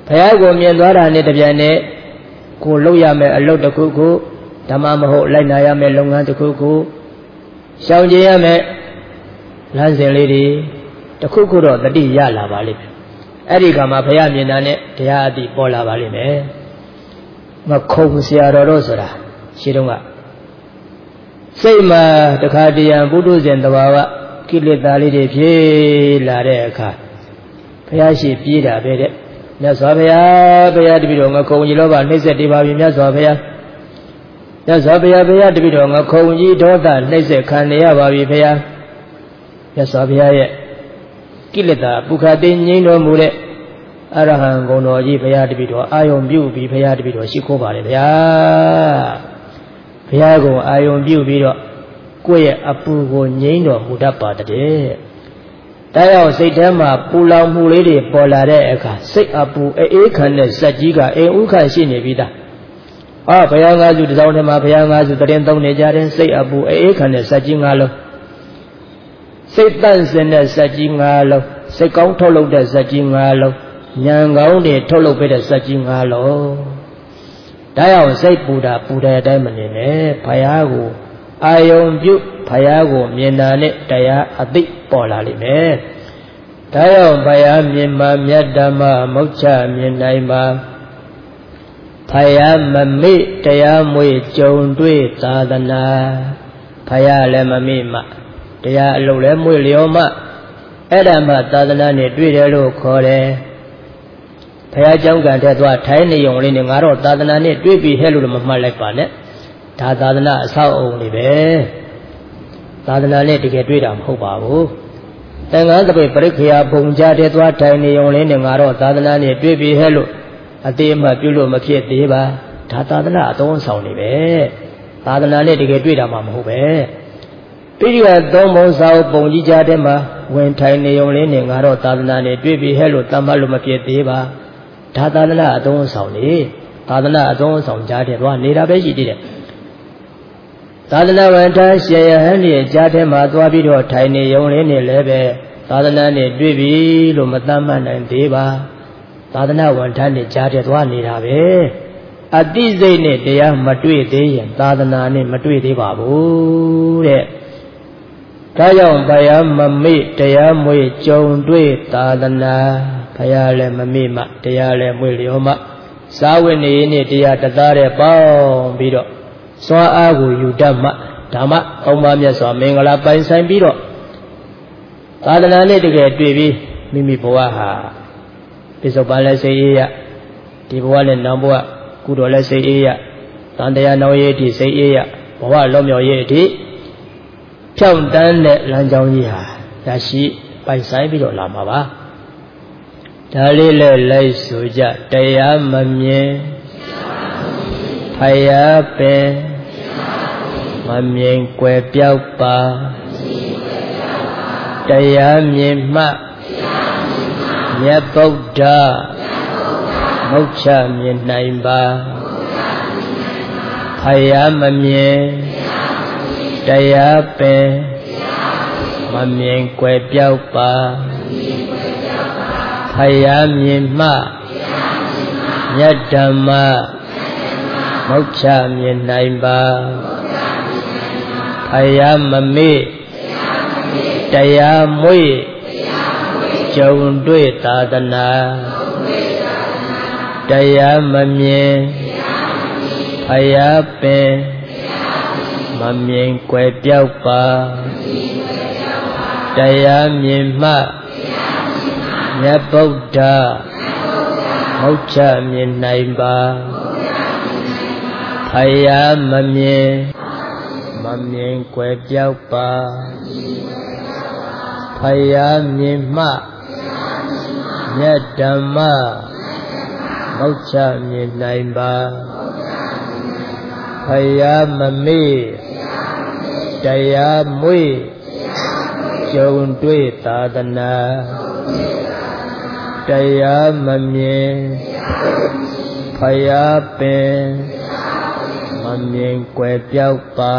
ဘုရားကိုမြင်သွားတာနဲ့တပြိုင်နက်ကိုလုပ်ရမယ်အလုပ်တစ်ခုခုဓမ္မမဟုတ်လိုက်နာရမယ်လုပ်ငန်းတစ်ခုခုရှောင်ကျဉ်ရမယ်လမ်းစဉ်လေးတွေတစ်ခုခုတော့တတိရလာပါလိမ့်မယ်အဲ့ဒီကမှဘုရားမြင်တာနဲ့တရားအတိပေါ်လာပါလိမ့်မယ်မခုံဆရာတော်တို့ဆိုတာရှင်းတော့ကစိတ်မှာတခါတရံပုထုဇဉ်တဘာဝကိလေသာလေးတွေဖြေးလာတဲ့အခါဘုရားရှိပြေးတာပဲတဲ့မြတ်စွာဘုရားဘုရားတပည့်တော်ငခုံကြီးလောဘနှိမ့်ဆက်တည်ပါပြီမြတ်စွာဘုရားမြတ်စွာဘုရားဘုရားတပည့်တော်ငခုံကြီးဒေါသနှိမ့်ဆက်ခံနေရပါပြီဘုရားမြတ်စွာဘုရားရဲ့ကိလေသာပုခတိငြိမ်းတော်မူတဲ့အရဟံဂုဏ်တော်ကြီးဘုရားတပည့်တော်အာယုံပြုပြီးဘုရားတပည့်တော်ရှိခိုးပါတယ်ဗျာဘုရားကိုအာယုံပြုပြီးတော့ကိုယ့်ရဲ့အပူကိုငြိမ်းတော်မူတတ်ပါတဲ့ဒါကြောင့်စိတ်ထဲမှာပူလောင်မှုလေးတွေပေါ်လာတဲ့အခါစိတ်အပူအေးခံတဲ့စက်ကြီးကအိမ်ဥခန့်ရှိနေပြီသားအာဘုရားငါးစုတစ်စောင်းထဲမှာဘုရားငါးစုတရင်သုံးနေကြတယ်စိတ်အပူအေးခံတဲ့စက်ကြီးငါးလုံးစိတ်တန့်စင်တဲ့စက်ကြီးငါးလုံးစိတ်ကောင်းထုတ်လုပ်တဲ့စက်ကြီးငါးလုံးဉာဏ်ကောင်းတွေထုတ်လုပ်ပေးတဲ့စက်ကြီးငါးလုံးဒါကြောင့်စိတ်ပူတာပူတဲ့အတိုင်းမနေနဲ့ဘုရားကိုအာယုံပြုဘုရားကိုမြင်တာနဲ့တရားအသိပေါ်လာလိမ့်မယ်ဒါကြောင့်ဘုရားမြင်မှမြတ်ဓမ္မမုတ်ချမြင်နိုင်ပါဘုရားမမေ့တရားမွေကြုံတွေ့သာသနာဘုရားလည်းမမေ့မှတရားအလုပ်လည်းမွေလျော်မှအဲ့ဒါမှသာသနာနဲ့တွေ့တယ်လို့ခေါ်တယ်ဘုရားကျောင်းကန်ထဲသွားထိုင်းနေုံလေးနဲ့ငါတော့သာသနာနဲ့တွေ့ပြီဟဲ့လို့မမှတ်လိုက်ပါနဲ့ဒါသာသနာအဆောက်အုံတွေပဲသာသနာနဲ့တကယ်တွေ့တာမဟုတ်ပါဘူးတန်ခါးသပိတ်ပရိက္ခယာပုံကြတဲ့သွားထိုင်နေုံလေးနဲ့ငါတော့သာသနာနဲ့တွေ့ပြီဟဲ့လို့အသေးအမှတ်ပြုလို့မဖြစ်သေးပါဒါသာသနာအသုံးဆောင်နေပဲသာသနာနဲ့တကယ်တွေ့တာမှမဟုတ်ပဲပိဋကသုံးပုံစာအုပ်ပုံကြီးကြတဲ့မှာဝင်ထိုင်နေုံလေးနဲ့ငါတော့သာသနာနဲ့တွေ့ပြီဟဲ့လို့တတ်မှတ်လို့မဖြစ်သေးပါဒါသာသနာအသုံးဆောင်နေသာသနာအသုံးဆောင်ကြတဲ့သွားနေတာပဲရှိသေးတယ်သာသနာဝန်ထမ်းရှင်ရဟန်းတွေကြားထဲမှာသွားပြီးတော့ထိုင်နေုံလေးနဲ့လည်းပဲသာသနာနဲ့တွေ့ပြီလို့မတတ်မှတ်နိုင်သေးပါသာသနာဝန်ထမ်းတွေကြားထဲသွားနေတာပဲအတိစိတ်နဲ့တရားမတွေ့သေးရင်သာသနာနဲ့မတွေ့သေးပါဘူးတဲ့ဒါကြောင့်ဘုရားမမေ့တရားမွေကြုံတွေ့သာသနာဘုရားလည်းမမေ့မှတရားလည်းမွေလျော်မှစာဝိနည်းနဲ့တရားတသားတဲ့ပေါင်းပြီးတော့စွမ်းအားကိုယူတတ်မှဓမ္မသုံးပါးမြတ်စွာမင်္ဂလာပိုင်ဆိုင်ပြီးတော့သာသနာနဲ့တကယ်တွေ့ပြီးမိမိဘဝဟာပိဿုပန်လည်းစိတ်အေးရဒီဘဝနဲ့နောက်ဘဝကုသိုလ်လည်းစိတ်အေးရတန်တရားနောင်ရေးအထိစိတ်အေးရဘဝလုံးမြောက်ရေးအထိဖြောင့်တန်းတဲ့လမ်းကြောင်းကြီးဟာရရှိပိုင်ဆိုင်ပြီးတော့လာမှာပါဒါလေးလည်းလိုက်ဆိုကြတရားမမြင်ဖယားပင်မမြင်ကွယ်ပြောက်ပါတရားမြင်မှမြတ်ဗုဒ္ဓမုတ်ချမြင်နိုင်ပါဖယားမမြင်တရားပင်မမြင်ကွယ်ပြောက်ပါဖယားမြင်မှမြတ်ဓမ္မမုတ်ချမြင်နိုင်ပါဖယားမမေ့တရားမွေကြုံတွေ့သာသနာတရားမမြင်ဖယားပင်မမြင်ကွယ်ပြောက်ပါတရားမြင်မှမြတ်ဗုဒ္ဓမုတ်ချမြင်နိုင်ပါဖယားမမြင်မမြင်ကွယ်ပြောက်ပါဖယားမြင်မှမြတ်ဓမ္မမုတ်ချမြင်နိုင်ပါဖယားမမေ့တရားမွေကြုံတွေ့သာသနာတရားမမြင်ဖယားပင်မမြင်ကွယ်ပြောက်ပါ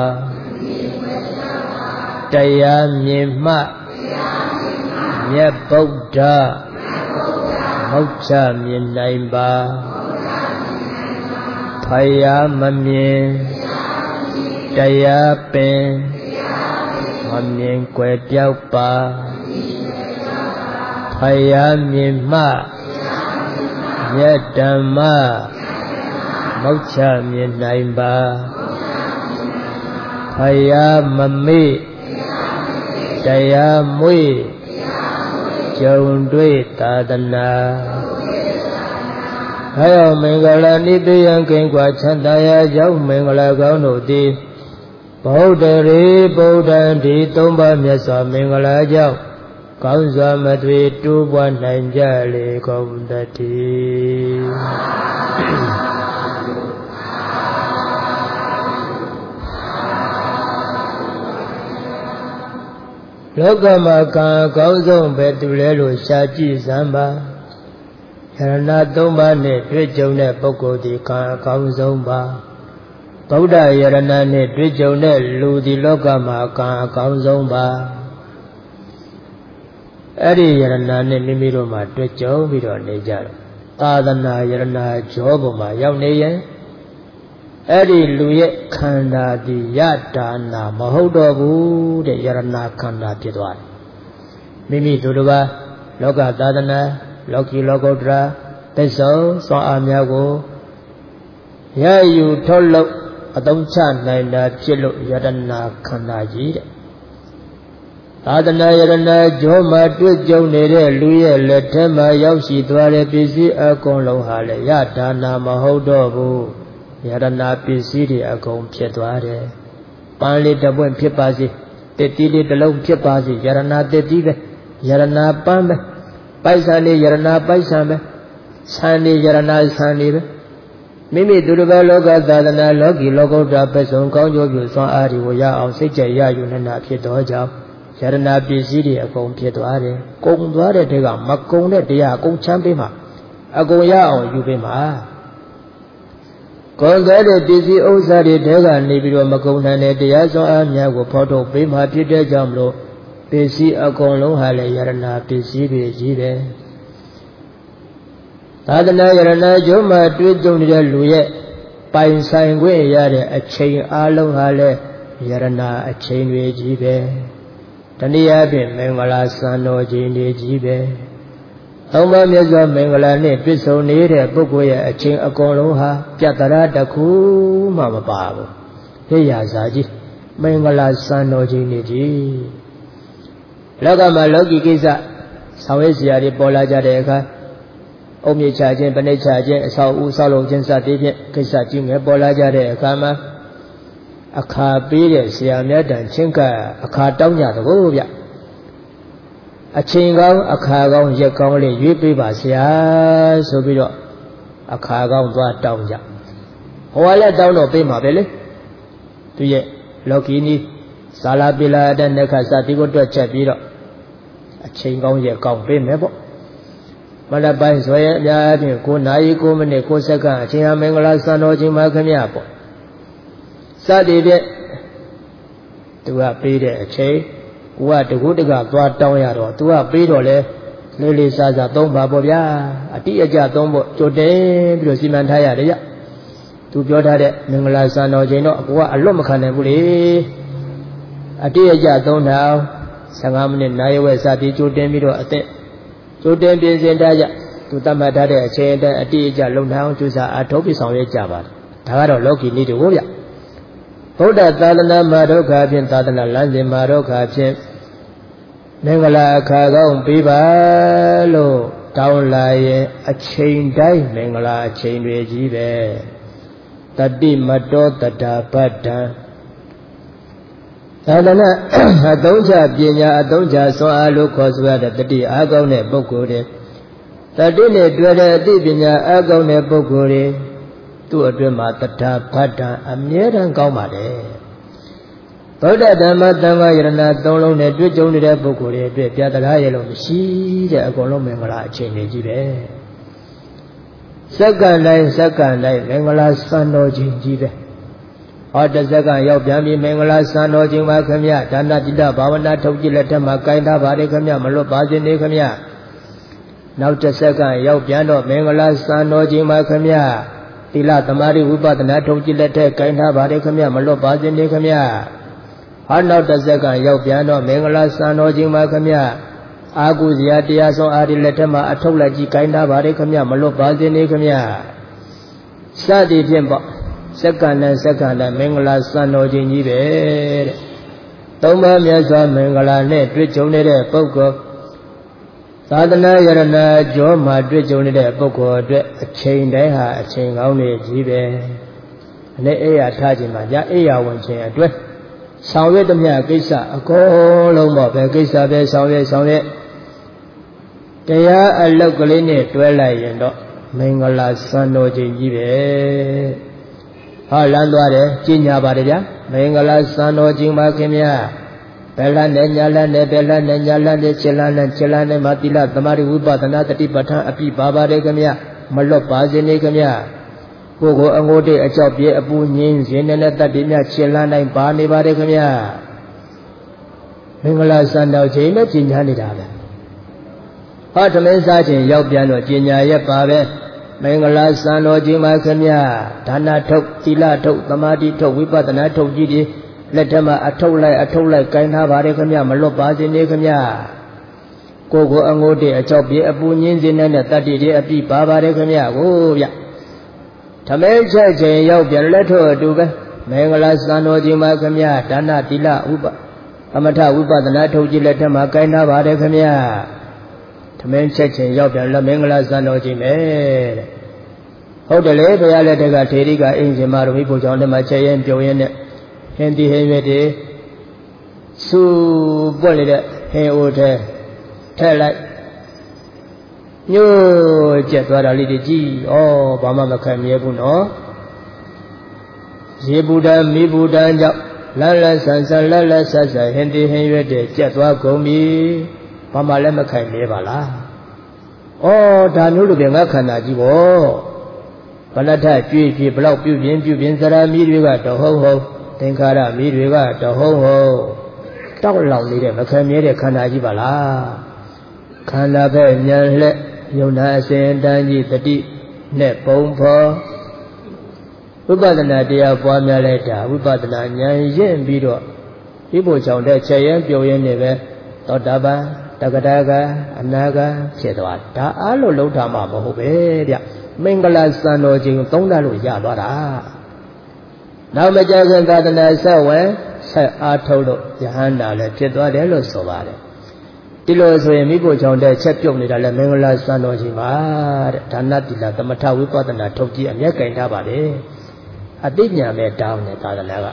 တရားမြင်မှမြတ်ဗုဒ္ဓမမောက္ခမြင်နိုင်ပါဖယားမမြင်တရားပင်မမြင်ကွယ်ပြောက်ပါဖယားမြင်မှမြတ်ဓမ္မမောက္ခမြင်နိုင်ပါဖယားမမေ့တရားမွေ့ကြုံတွေ့သာသနာဟောမင်္ဂလာနိဗ္ဗာန်ကင်းကွာချမ်းသာရာကြောင့်မင်္ဂလာကောင်းတို့သည်ဗုဒ္ဓရေဗုဒ္ဓံဒီသုံးပါးမြတ်စွာမင်္ဂလာကြောင့်ကောင်းစွာမသွေတိုးပွားနိုင်ကြလေကုန်တည်းလောကမှာကံအကောင်းဆုံးပဲသူလဲလို့ရှားကြည့်စမ်းပါယရဏသုံးပါးနဲ့တွေ့ကြုံတဲ့ပုဂ္ဂိုလ်ဒီကံအကောင်းဆုံးပါဗုဒ္ဓယရဏနဲ့တွေ့ကြုံတဲ့လူဒီလောကမှာကံအကောင်းဆုံးပါအဲ့ဒီယရဏနဲ့မိမိတို့မှာတွေ့ကြုံပြီးတော့နေကြတယ်သာသနာယရဏကြောပေါ်မှာရောက်နေရင်အဲ့ဒီလူရဲ့ခန္ဓာဒီယတာနာမဟုတ်တော့ဘူးတဲ့ယရဏခန္ဓာဖြစ်သွားတယ်မိမိတို့တစ်ပါးလောကသာသနာလောကီလောကုတ္တရာသစ္စာစွမ်းအားများကိုရယူထုတ်လုပ်အသုံးချနိုင်တာဖြစ်လို့ယရဏခန္ဓာကြီးတဲ့သာသနာယရဏကြောမှာတွေ့ကြုံနေတဲ့လူရဲ့လက်ထက်မှာရောက်ရှိသွားတဲ့ပစ္စည်းအကုန်လုံးဟာလေယတာနာမဟုတ်တော့ဘူးယရဏပစ္စည်းတွေအကုန်ဖြစ်သွားတယ်ပန်းလေးတစ်ပွင့်ဖြစ်ပါစေတက်တီးလေးတစ်လုံးဖြစ်ပါစေယရဏတက်တီးပဲယရဏပန်းပဲပိုက်ဆံလေးယရဏပိုက်ဆံပဲဆံလေးယရဏဆံလေးပဲမိမိသူတစ်ပါးလောကသာသနာလောကီလောကုတ္တရာပစ္စုံကောင်းကျိုးပြုစွမ်းအားတွေကိုရအောင်စိတ်ကြရယူနေတာဖြစ်တော့ကြောင့်ယရဏပစ္စည်းတွေအကုန်ဖြစ်သွားတယ်ကုံသွားတဲ့တဲကမကုံတဲ့တရားအကုန်ချမ်းပေးမှာအကုန်ရအောင်ယူပေးမှာကုံသွားတဲ့ပစ္စည်းဥစ္စာတွေတဲကနေပြီးတော့မကုံနိုင်တဲ့တရားစွမ်းအားများကိုဖော်ထုတ်ပေးမှာဖြစ်တဲ့ကြောင့်မလို့ပစ္စည်းအကုန်လုံးဟာလည်းယရဏပစ္စည်းတွေကြီးတယ်သာသနာယရဏကျုံးမှာတွေ့ကြုံနေတဲ့လူရဲ့ပိုင်ဆိုင်ခွင့်ရတဲ့အချိန်အားလုံးဟာလည်းယရဏအချိန်တွေကြီးပဲတနည်းအားဖြင့်မင်္ဂလာစံတော်ချိန်တွေကြီးပဲသုံးပါးမြတ်စွာမင်္ဂလာနဲ့ပြည့်စုံနေတဲ့ပုဂ္ဂိုလ်ရဲ့အချိန်အကုန်လုံးဟာပြတ္တရာတစ်ခုမှမပါဘူးဟိယာစာကြီးမင်္ဂလာစံတော်ချိန်တွေကြီးလောကမှာလောကီကိစ္စဆောင်ရွက်စရာတွေပေါ်လာကြတဲ့အခါအုံမြင့်ချခြင်းပဏိချခြင်းအဆောက်အဦဆောက်လုပ်ခြင်းစသည်ဖြင့်ကိစ္စကြီးငယ်ပေါ်လာကြတဲ့အခါမှာအခါပေးတဲ့ဆရာမြတ်တန်ချင်းကအခါတောင်းကြတကောဗျအချိန်ကောင်းအခါကောင်းရက်ကောင်းလေးရွေးပေးပါဆရာဆိုပြီးတော့အခါကောင်းသွားတောင်းကြဟောလည်းတောင်းတော့ပေးမှာပဲလေသူရဲ့လောကီနီးဇာလာပိလာတဲ့နက္ခစသည်ကိုတွက်ချက်ပြီးတော့အချိန်ကောင်းရက်ကောင်းပေးမယ်ပေါ့မနက်ပိုင်းဆိုရင်အများအပြား9နာရီ9မိနစ်9စက္ကန့်အချိန်ဟာမင်္ဂလာစံတော်ချိန်မှာခင်ဗျာပေါ့စသည်ဖြင့်သူကပေးတဲ့အချိန်ကိုကတကူတကသွားတောင်းရတော့သူကပေးတော့လဲလေးလေးစားစားသုံးပါပေါ့ဗျာအတိအကျသုံးဖို့ကြိုတင်ပြီးတော့စီမံထားရတယ်ကြသူပြောထားတဲ့မင်္ဂလာစံတော်ချိန်တော့ကိုကအလွတ်မခံနိုင်ဘူးလေအတိအကျသုံးထောင်ဆယ်ငါးမိနစ်နာရီဝက်စသည်ကြိုတင်ပြီးတော့အသက်ကြိုတင်ပြင်ဆင်ထားကြသူသတ်မှတ်ထားတဲ့အချိန်အတိုင်းအတိအကျလုံထောင်ကျူစာအထောက်ပြဆောင်ရွက်ကြပါတယ်ဒါကတော့လောကီနည်းတွေကိုဗျဗုဒ္ဓသာသနာမှာဒုက္ခဖြင့်သာသနာလမ်းစဉ်မှာဒုက္ခဖြင့်မင်္ဂလာအခါကောင်းပေးပါလို့တောင်းလာရင်အချိန်တိုင်းမင်္ဂလာအချိန်တွေကြီးပဲတတိမတောတတာပတ္တံသာသနာအသုံးချပညာအသုံးချစွမ်းအားလို့ခေါ်ဆိုရတဲ့တတိအားကောင်းတဲ့ပုဂ္ဂိုလ်တွေတတိနဲ့တွေ့တဲ့အသိပညာအားကောင်းတဲ့ပုဂ္ဂိုလ်တွေသူ့အတွင်းမှာတထာဖတ္တံအမြဲတမ်းကောင်းပါတယ်ဗုဒ္ဓဓမ္မသံဃာယရဏသုံးလုံးနဲ့တွေ့ကြုံနေတဲ့ပုဂ္ဂိုလ်တွေအတွက်ပြတကားရလို့မရှိတဲ့အကုန်လုံးမင်္ဂလာအချိန်တွေကြီးပဲစက္ကန့်တိုင်းစက္ကန့်တိုင်းမင်္ဂလာစံတော်ချိန်ကြီးပဲဟောတစ်စက္ကန့်ရောက်ပြန်ပြီမင်္ဂလာစံတော်ချိန်ပါခင်ဗျဒါနတိတဘာဝနာထုတ်ကြည့်လက်ထက်မှာကြိုင်ထားပါတယ်ခင်ဗျမလွတ်ပါစေနေခင်ဗျနောက်တစ်စက္ကန့်ရောက်ပြန်တော့မင်္ဂလာစံတော်ချိန်မှာခမရသီလသမာဓိဝိပဿနာထုံးကြည့်လက်ထက်ကိုင်းထားပါတယ်ခမရမလွတ်ပါစေနဲ့ခမရဟာနောက်တစ်စက္ကန့်ရောက်ပြန်တော့မင်္ဂလာစံတော်ချိန်မှာခမရအာကုဇရာတရားဆုံးအာဒီလက်ထက်မှာအထုတ်လိုက်ကြည့်ကိုင်းထားပါတယ်ခမရမလွတ်ပါစေနဲ့ခမရစသည်ဖြင့်ပေါ့စက္ကန့်နဲ့စက္ကန့်နဲ့မင်္ဂလာစံတော်ချိန်ကြီးပဲတဲ့သုံးပါးမြတ်စွာမင်္ဂလာနဲ့တွေ့ကြုံနေတဲ့ပုဂ္ဂိုလ်သာသနာယရဏကျော်မှာတွေ့ကြုံနေတဲ့ပုဂ္ဂိုလ်အတွက်အချိန်တိုင်းဟာအချိန်ကောင်းနေကြီးပဲအနည်းအေးရထားခြင်းမှာကြာအေးရဝင်ခြင်းအတွက်ဆောင်ရွက်သမျှကိစ္စအကုန်လုံးပေါ့ပဲကိစ္စပဲဆောင်ရွက်ဆောင်ရွက်တရားအလောက်ကလေးနဲ့တွဲလိုက်ရင်တော့မင်္ဂလာစံတော်ချိန်ကြီးပဲဟာလမ်းသွားတယ်ကြည်ညာပါတယ်ဗျာမင်္ဂလာစံတော်ချိန်မှာခင်ဗျာဘယ်လနဲ့ညာလနဲ့ဘယ်လနဲ့ညာလနဲ့ခြေလနဲ့ခြေလနဲ့မသီလသမာဓိဝိပဿနာတတိပဋ္ဌာန်အပြည့်ပါပါတယ်ခင်ဗျာမလွတ်ပါစေနဲ့ခင်ဗျာကိုယ်ကိုအငိုးတိအကြောက်ပြေအပူငင်းခြင်းနဲ့တတ္တိမြခြေလတိုင်းပါနေပါတယ်ခင်ဗျာမင်္ဂလာစံတော်ချိန်နဲ့ကြည်ညာနေတာပဲဟောသမင်းစားခြင်းရောက်ပြန်တော့ကြည်ညာရက်ပါပဲမင်္ဂလာစံတော်ချိန်မှာခင်ဗျာဒါနထုတ်သီလထုတ်သမာဓိထုတ်ဝိပဿနာထုတ်ကြည့်ဒီလက်ထက်မှာအထုတ်လိုက်အထုတ်လိုက်ကိုင်းထားပါတယ်ခင်ဗျမလွတ်ပါစေနဲ့ခင်ဗျကိုယ်ကိုအငိုးတိအကြောက်ပြေအပူငင်းခြင်းနဲ့တတ္တိတွေအပြည့်ပါပါတယ်ခင်ဗျကိုဗျသမင်းချက်ချင်းရောက်ပြန်လက်ထုတ်အတူပဲမင်္ဂလာစံတော်ချိန်မှာခင်ဗျဒါနသီလဥပသမထဝိပဿနာထုတ်ကြည့်လက်ထက်မှာကိုင်းထားပါတယ်ခင်ဗျသမင်းချက်ချင်းရောက်ပြန်လက်မင်္ဂလာစံတော်ချိန်ပဲတဲ့ဟုတ်တယ်လေဘုရားလက်ထက်ကထေရီကအင်းရှင်မတော်မိဖို့ကြောင့်တမချက်ရင်ပြုံရင်နဲ့ဟင်းဒီဟင်းရွက်တွေစူပွက်နေတဲ့ဟင်းအိုးထဲထည့်လိုက်ညှို့ကျက်သွားတာလေးတွေကြည့်ဩဘာမှမခံမြဲဘူးနော်ရေဘူတံမိဘူတံကြောင့်လတ်လက်ဆန်ဆန်လက်လက်ဆက်ဆက်ဟင်းဒီဟင်းရွက်တွေကျက်သွားကုန်ပြီဘာမှလည်းမခံမြဲပါလားဩဒါမျိုးလိုပဲငါခန္ဓာကြီးပေါ့ဘလတ်ထကြွေးကြွေးဘလောက်ပြုပြင်းပြုပြင်းစရာမီးတွေကတော့ဟုတ်ဟုတ်သင်္ခါရမီးတွေကတဟုံးဟုံးတောက်လောင်နေတဲ့မခံမြဲတဲ့ခန္ဓာကြီးပါလားခန္ဓာပဲဉာဏ်လက်ယုံနာအစဉ်တန်းကြီးတတိနဲ့ပုံဖော်ဝိပဿနာတရားပွားများလိုက်တာဝိပဿနာဉာဏ်ရင့်ပြီးတော့ဒီဖို့ကြောင့်တဲ့ချက်ရင်ပြုံရင်နေပဲသောတာပန်တက္ကတာကအနာဂတ်ဖြစ်သွားဒါအားလို့လုံးထားမှာမဟုတ်ပဲဗျမင်္ဂလာစံတော်ချိန်သုံးသပ်လို့ရသွားတာနောက်မကြခင်သာသနာဆက်ဝင်ဆက်အားထုတ်လို့ယဟန္တာလည်းဖြစ်သွားတယ်လို့ဆိုပါတယ်ဒီလိုဆိုရင်မိဖို့ကြောင့်တဲ့ချက်ပြုတ်နေတာလည်းမင်္ဂလာစံတော်ချိန်ပါတဲ့ဒါနတိလသမထဝိပဿနာထုတ်ကြည့်အမျက်ကင်ထားပါတယ်အသိဉာဏ်ပဲတောင်းတယ်သာသနာက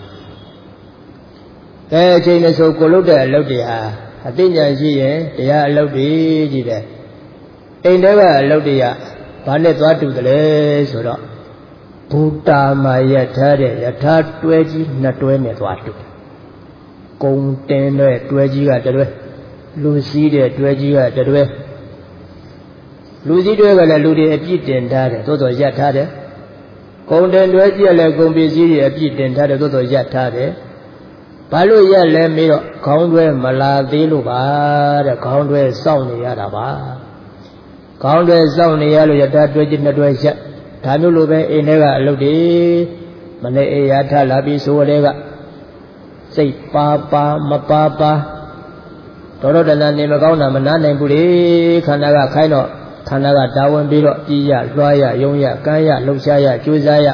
အဲအချိန်နဲ့ဆိုကိုလုပ်တဲ့အလုပ်တွေဟာအသိဉာဏ်ရှိရင်တရားအလုပ်တွေကြီးတယ်အိမ်ထဲကအလုပ်တွေကဘာနဲ့သွားတူတယ်လဲဆိုတော့ဘူတာမာယထားတဲ့ယထာတွဲကြီးနှစ်တွဲနဲ့သွားတူကုံတင်တဲ့တွဲကြီးကတတွဲလူစည်းတဲ့တွဲကြီးကတတွဲလူစည်းတွဲကလည်းလူတွေအပြည့်တင်ထားတယ်သို့တော်ရပ်ထားတယ်ကုံတင်တွဲကြီးကလည်းကုံပစ္စည်းတွေအပြည့်တင်ထားတယ်သို့တော်ရပ်ထားတယ်ဘာလို့ရပ်လဲမေးတော့ခေါင်းတွဲမလာသေးလို့ပါတဲ့ခေါင်းတွဲစောင့်နေရတာပါခေါင်းတွဲစောင့်နေရလို့ယထာတွဲကြီးနှစ်တွဲရပ်ဒါမျိုးလိုပဲအိမ်ထဲကအလုပ်တွေမနေ့အေးရထလာပြီးဆိုရဲကစိတ်ပါပါမပါပါတော်တော်တဏှာနေမကောင်းတာမနာနိုင်ဘူးလေခန္ဓာကခိုင်းတော့ခန္ဓာကတာဝန်ပြီးတော့ကြည်ရလွှားရယုံရကမ်းရလှုပ်ရှားရကြိုးစားရ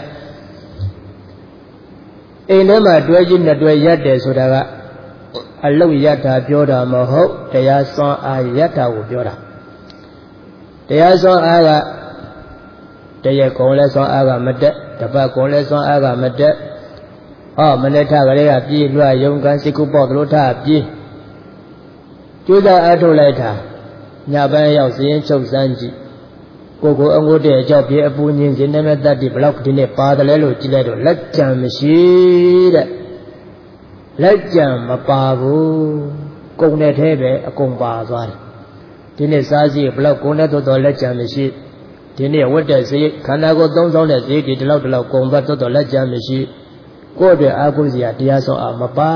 အိမ်ထဲမှာတွဲကြီးနဲ့တွဲရက်တယ်ဆိုတာကအလုတ်ရတာပြောတာမဟုတ်တရားစွမ်းအားရတာကိုပြောတာတရားစွမ်းအားကတရက်ကုံလဲစွမ်းအားကမတက်တပတ်ကုံလဲစွမ်းအားကမတက်ဟောမနေ့ထကလေးကပြေးလွှတ်ယုံကန်စိတ်ကူပေါ့သလိုထပြေးကျိုးစားအားထုတ်လိုက်တာညပန်းရောက်စရင်ချုပ်စမ်းကြည့်ကိုကိုအငိုးတဲ့အကြောက်ပြေးအပူညင်းစင်နေမဲ့တတ်ဒီဘလောက်ဒီနေ့ပါတယ်လဲလို့ကြည့်လိုက်တော့လက်ကြံမရှိတဲ့လက်ကြံမပါဘူးကုံတဲ့ထဲပဲအကုန်ပါသွားတယ်ဒီနေ့စားစီဘလောက်ကုံတဲ့တော့တော့လက်ကြံမရှိဒီနေ့ဝတ်တဲ့စရိတ်ခန္ဓာကိုယ်သုံးဆောင်တဲ့စရိတ်ဒီလောက်တလောက်ကုံပတ်တော့တော့လက်ကြံမရှိကိုယ့်အတွက်အာကုစရာတရားဆောင်အားမပါ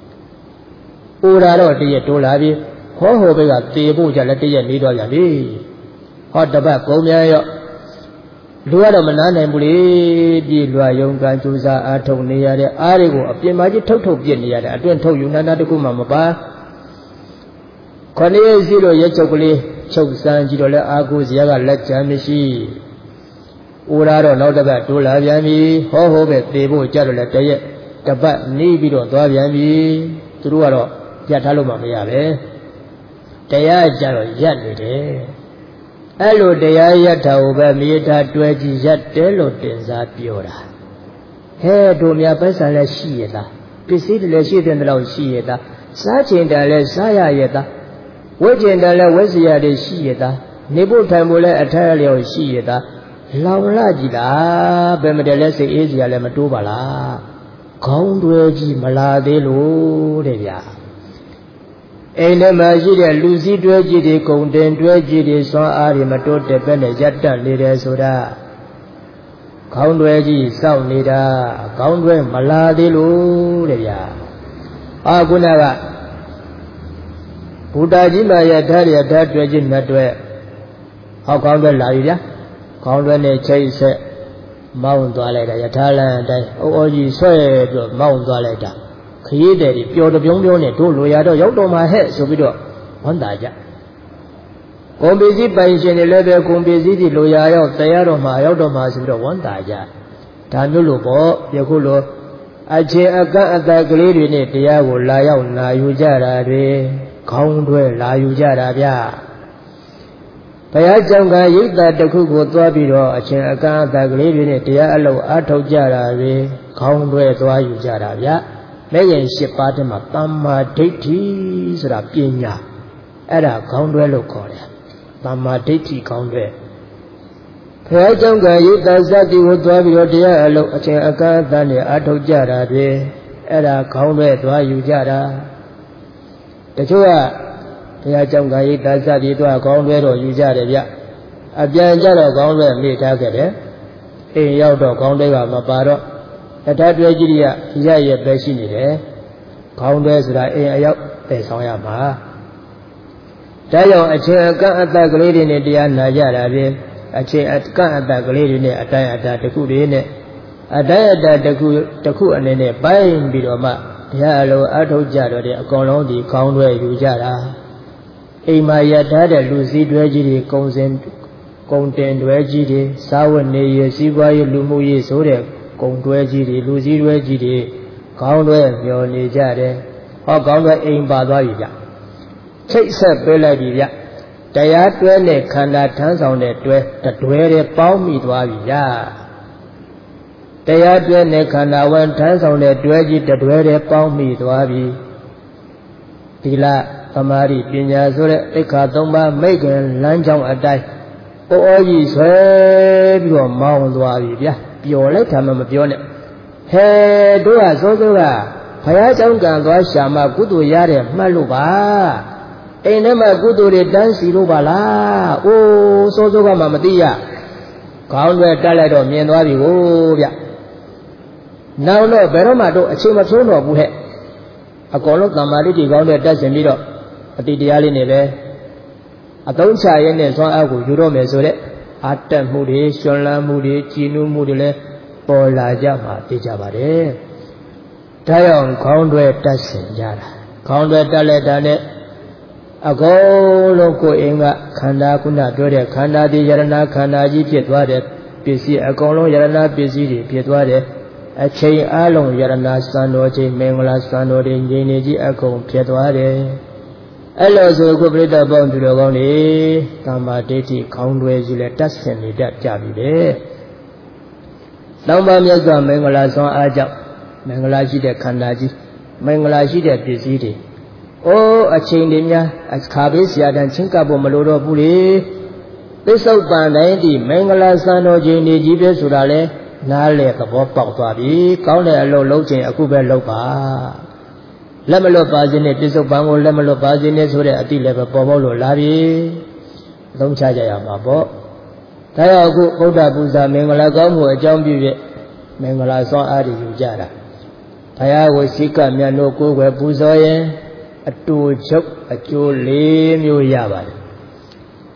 ဥရာတော့တည့်ရတိုးလာပြီဟောဟောဘက်ကတေဖို့ကြလည်းတည့်ရနေတော့ကြပြီ hot about Gomia. Luada Manana Buli, the Luayong Gantuza, Atonia, the Arigo, a Pimaji Toto Genia, I don't tell you none to Kumama. Cornea zero yachokuli, chok san jirola agus yaga let jamishi. Uraro no about Dula Yami, ho ho bet, they both jarola day, the bat ni bido Yami, Truaro, Yataluma Yabe. Daya jaro yat. Hello, Daya Yata over Mita twenty yat telo tenza piora. Hey, do me a person less shieta. Visit less shit and low shieta. Such in the less saya yeta. Wajin the la Wessia de shieta. Nibu Tamula entirely of shieta. Laura Gila, Bemedeles easier lematubala. Count Wegi Maladelo, Devia. In the Magia, Lucy Dwegi de Content Dwegi de Son Arimato de Benejata Lida Soda. Count Wegi, Sound Lida, Count Weg Maladelo, Devia. Agunaga. Buddhaji Maya Taria Tatwegi Natwe. How come the Lavia? Count when they chase Mount Valeta, Yatala, oh, you swear to Mount Valeta. Created pure the young unit, two Luyado, Yodo my head, so we do one daja. Combisi by Genelebe, Combisi, Luyayo, Tayaro, my Yodomas, one daja. Tamulubo, Yakulo, Ache Aka at the Glade in it, Yago, Layao, Nayujara, Count where Layujara. Payajanga Yita the Kuku Twabiro, Ache Aka, the Glade in it, Yalo, Ato Jara, Count where Twayujara. Megan Shipatima, Tama Diti, Rapina. Era Coundwell Coria. Tama Diti Coundwell. Payajanga Yita Zaki would drive your dear Alo Achaka than the Ato Jara, Era Coundwell Twayujara. The Chua Payajanga Yita Zaki to a Coundwell or Ujara. A Bianjara Coundwell made target. A Yaudo Coundwell Maparo. A Tadragia, Yaya Besini, Countess Ray, Pesayama. Tayo, a chair can't attack lady in the Anayara, a chair at can't attack lady in a time at the Kudine, a diet that the Ku and a buying bidoma, Yalo, Ato Jaro, the Colon, Countway, Ujara. A Maya Tada, Lucy Dreggy, Consent, Content Dreggy, Sour Nay, Siway, Lumuy, Sode. Conduegi, Lucy Reggie, Countway, your Nijade, or Countway in Badaya. Chase a Belladia. Dayat Welle Kanda turns on the dwe, the dwere Palmi Dwavia. Dayat Welle Kanda one turns on the dwegi, the dwere Palmi Dwavi. Tila, Amari, Pinya Zure, Ekatomba, Megan, Lanjong a die. Oh, ye swear your mount Dwavia. Your letter, Mamma Bione. Hey, do us, so do I. Payajanga, Shama, Gudu Yare, Maluba. Ain't never good to the dance, Lubala. Oh, so do I, Mamma Dia. Count where Talado, Mianwabi, oh, yeah. Now, no, Beromado, a chim of son of Buhe. A column of Mariti found a dozen middle. A Tidiali Neve. A don't say any song I would do Mesore. Atta Moody, Shola Moody, Chinu Moodile, Pola Jama, Tijabare. Tayon, Conway Tassin Jara. Conway Taledane. A go loco inga, Kanda Kuna Dode, Kanda di Yarana, Kanda Ji Pietwade, P C, a colon Yarana, P C, Pietwade, a chain along Yarana, Sanoji, Mengla, Sanodi, Jiniji, a con Pietwade. Hello, so go break the bone to the Goni, Tama Deti, Countway, Zule, Tassin, that Jabi. Namba Miaza, Mengla, Son Aja, Menglaji, the Kandaji, Menglaji, the P C. Oh, a chain dimia, as Cabisia than Chinkabo Maloro Puli. This out by ninety, Mengala Sano Jini Jibe Sudale, Nale, the Bob Papi, Counter a low low chain, a Cuba Lopa. Lemelo Bazine, this of Bango Lemelo Bazine, so that I level Pomolo Lavi. Don't charge a mabo. Taya Goda Buza, Mengala Gamu, a Jambi, Mengala Son Adi Ujara. Taya was Sika Mianoko, where Buzoye. A two choke, a two lame you yabba.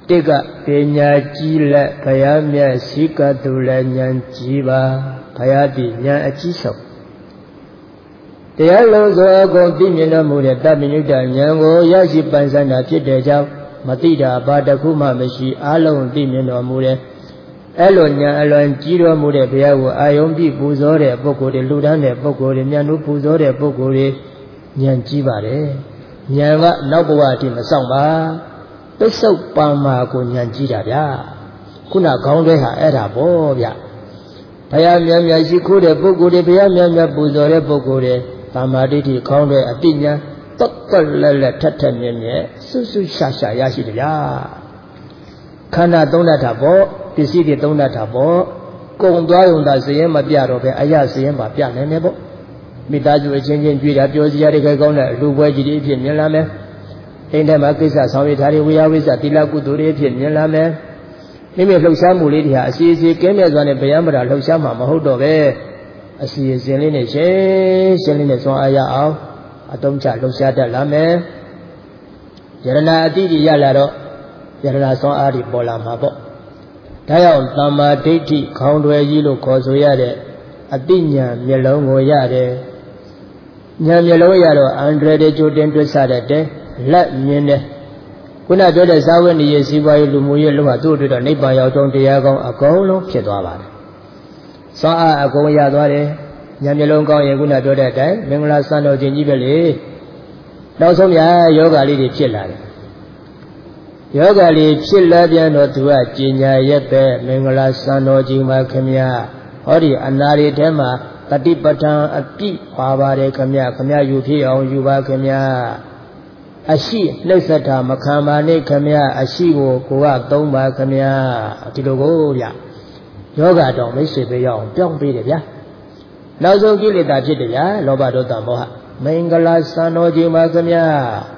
တိကပညာကြီးလက်ဘုရားမြတ်ရှိကသူလည်းဉာဏ်ကြီးပါဘုရားဒီဉာဏ်အကြီးဆုံးတရားလုံးစုံအကုန်သိမြင်တော်မူတဲ့တပ္ပညုတဉာဏ်ကိုရရှိပိုင်ဆိုင်တာဖြစ်တဲ့ကြောင့်မသိတာဘာတစ်ခုမှမရှိအလုံးသိမြင်တော်မူတဲ့အဲ့လိုဉာဏ်အလွန်ကြီးတော်မူတဲ့ဘုရားကိုအာယုံပြုပူဇော်တဲ့ပုဂ္ဂိုလ်တွေလူတန်းတဲ့ပုဂ္ဂိုလ်တွေမြတ်လို့ပူဇော်တဲ့ပုဂ္ဂိုလ်တွေဉာဏ်ကြီးပါတယ်ဉာဏ်ကနောက်ဘဝအထိမဆောင်ပါပစ္စုပန်မှာကိုဉာဏ်ကြီးတာဗျာခုနခေါင်းတွဲဟာအဲ့ဒါပေါ့ဗျဘုရားမြတ်မြတ်ရှိခိုးတဲ့ပုဂ္ဂိုလ်တွေဘုရားမြတ်မြတ်ပူဇော်တဲ့ပုဂ္ဂိုလ်တွေသမာဓိတိခေါင်းတွဲအတိညာတက်တက်လက်လက်ထက်ထက်မြဲမြဲစွစွရှာရှာရရှိတယ်ဗျာခန္ဓာသုံးတတ်တာပေါ့ပစ္စည်းတွေသုံးတတ်တာပေါ့ကုံသွားုံသာစရင်မပြတော့ပဲအရစရင်မှာပြနိုင်တယ်ပေါ့မိသားစုအချင်းချင်းကြွေးတာပြောစရာတွေကောင်းတဲ့လူပွဲကြီးတွေအဖြစ်မြင်လာမယ်အိမ်ထဲမှာကိစ္စဆောင်ရွက်ထားတဲ့ဝိယဝိဇ္ဇတိလကုသိုလ်တွေအဖြစ်မြင်လာမယ်မိမိလှုပ်ရှားမှုလေးတွေဟာအစီအစီကင်းမြတ်စွာနဲ့ဗျာမတာလှုပ်ရှားမှာမဟုတ်တော့ပဲအစီအစဉ်လေးနဲ့ရှင်းရှင်းလေးနဲ့စွမ်းအားရအောင်အတုံးချလှုပ်ရှားတတ်လာမယ်ယရဏအတိတိရလာတော့ယရဏစွမ်းအားတွေပေါ်လာမှာပေါ့ဒါကြောင့်သမ္မာဒိဋ္ဌိခေါင်းတွယ်ကြီးလို့ခေါ်ဆိုရတဲ့အတိညာမျက်လုံးကိုရတယ်ညာမျက်လုံးရတော့အန္တရာယ်တွေကြိုတင်တွက်ဆတတ်တယ်လက်မြင်တယ်ခုနပြောတဲ့ဇာဝနိယေစီးပွားရေးလူမှုရေးလုံးဝသူ့အတွက်တော့နိဗ္ဗာန်ရောက်တော့တရားကောင်းအကုန်လုံးဖြစ်သွားပါတယ်။စွမ်းအားအကုန်ရသွားတယ်။ဉာဏ်မျက်လုံးကောင်းရင်ခုနပြောတဲ့အတိုင်းမင်္ဂလာစံတော်ခြင်းကြီးပဲလေ။နောက်ဆုံးများယောဂါလေးတွေဖြစ်လာတယ်။ယောဂါလေးဖြစ်လာပြန်တော့သူကကျင်ညာရက်ပဲမင်္ဂလာစံတော်ခြင်းပါခင်ဗျာ။ဟောဒီအနာရီထဲမှာတတိပဋ္ဌာန်အပြည့်ပါပါတယ်ခင်ဗျာခင်ဗျာယူဖြစ်အောင်ယူပါခင်ဗျာ။အရှိနှိမ့်ဆက်တာမခံပါနဲ့ခမရအရှိကိုကိုကသုံးပါခမရဒီလိုကိုဗျယောဂတော်မိတ်ဆွေပဲရအောင်ပြောင်းပေးတယ်ဗျာနောက်ဆုံးကိလေသာဖြစ်တယ်ဗျာလောဘဒေါသမောဟမင်္ဂလာစံတော်ကြီးမှာခမရ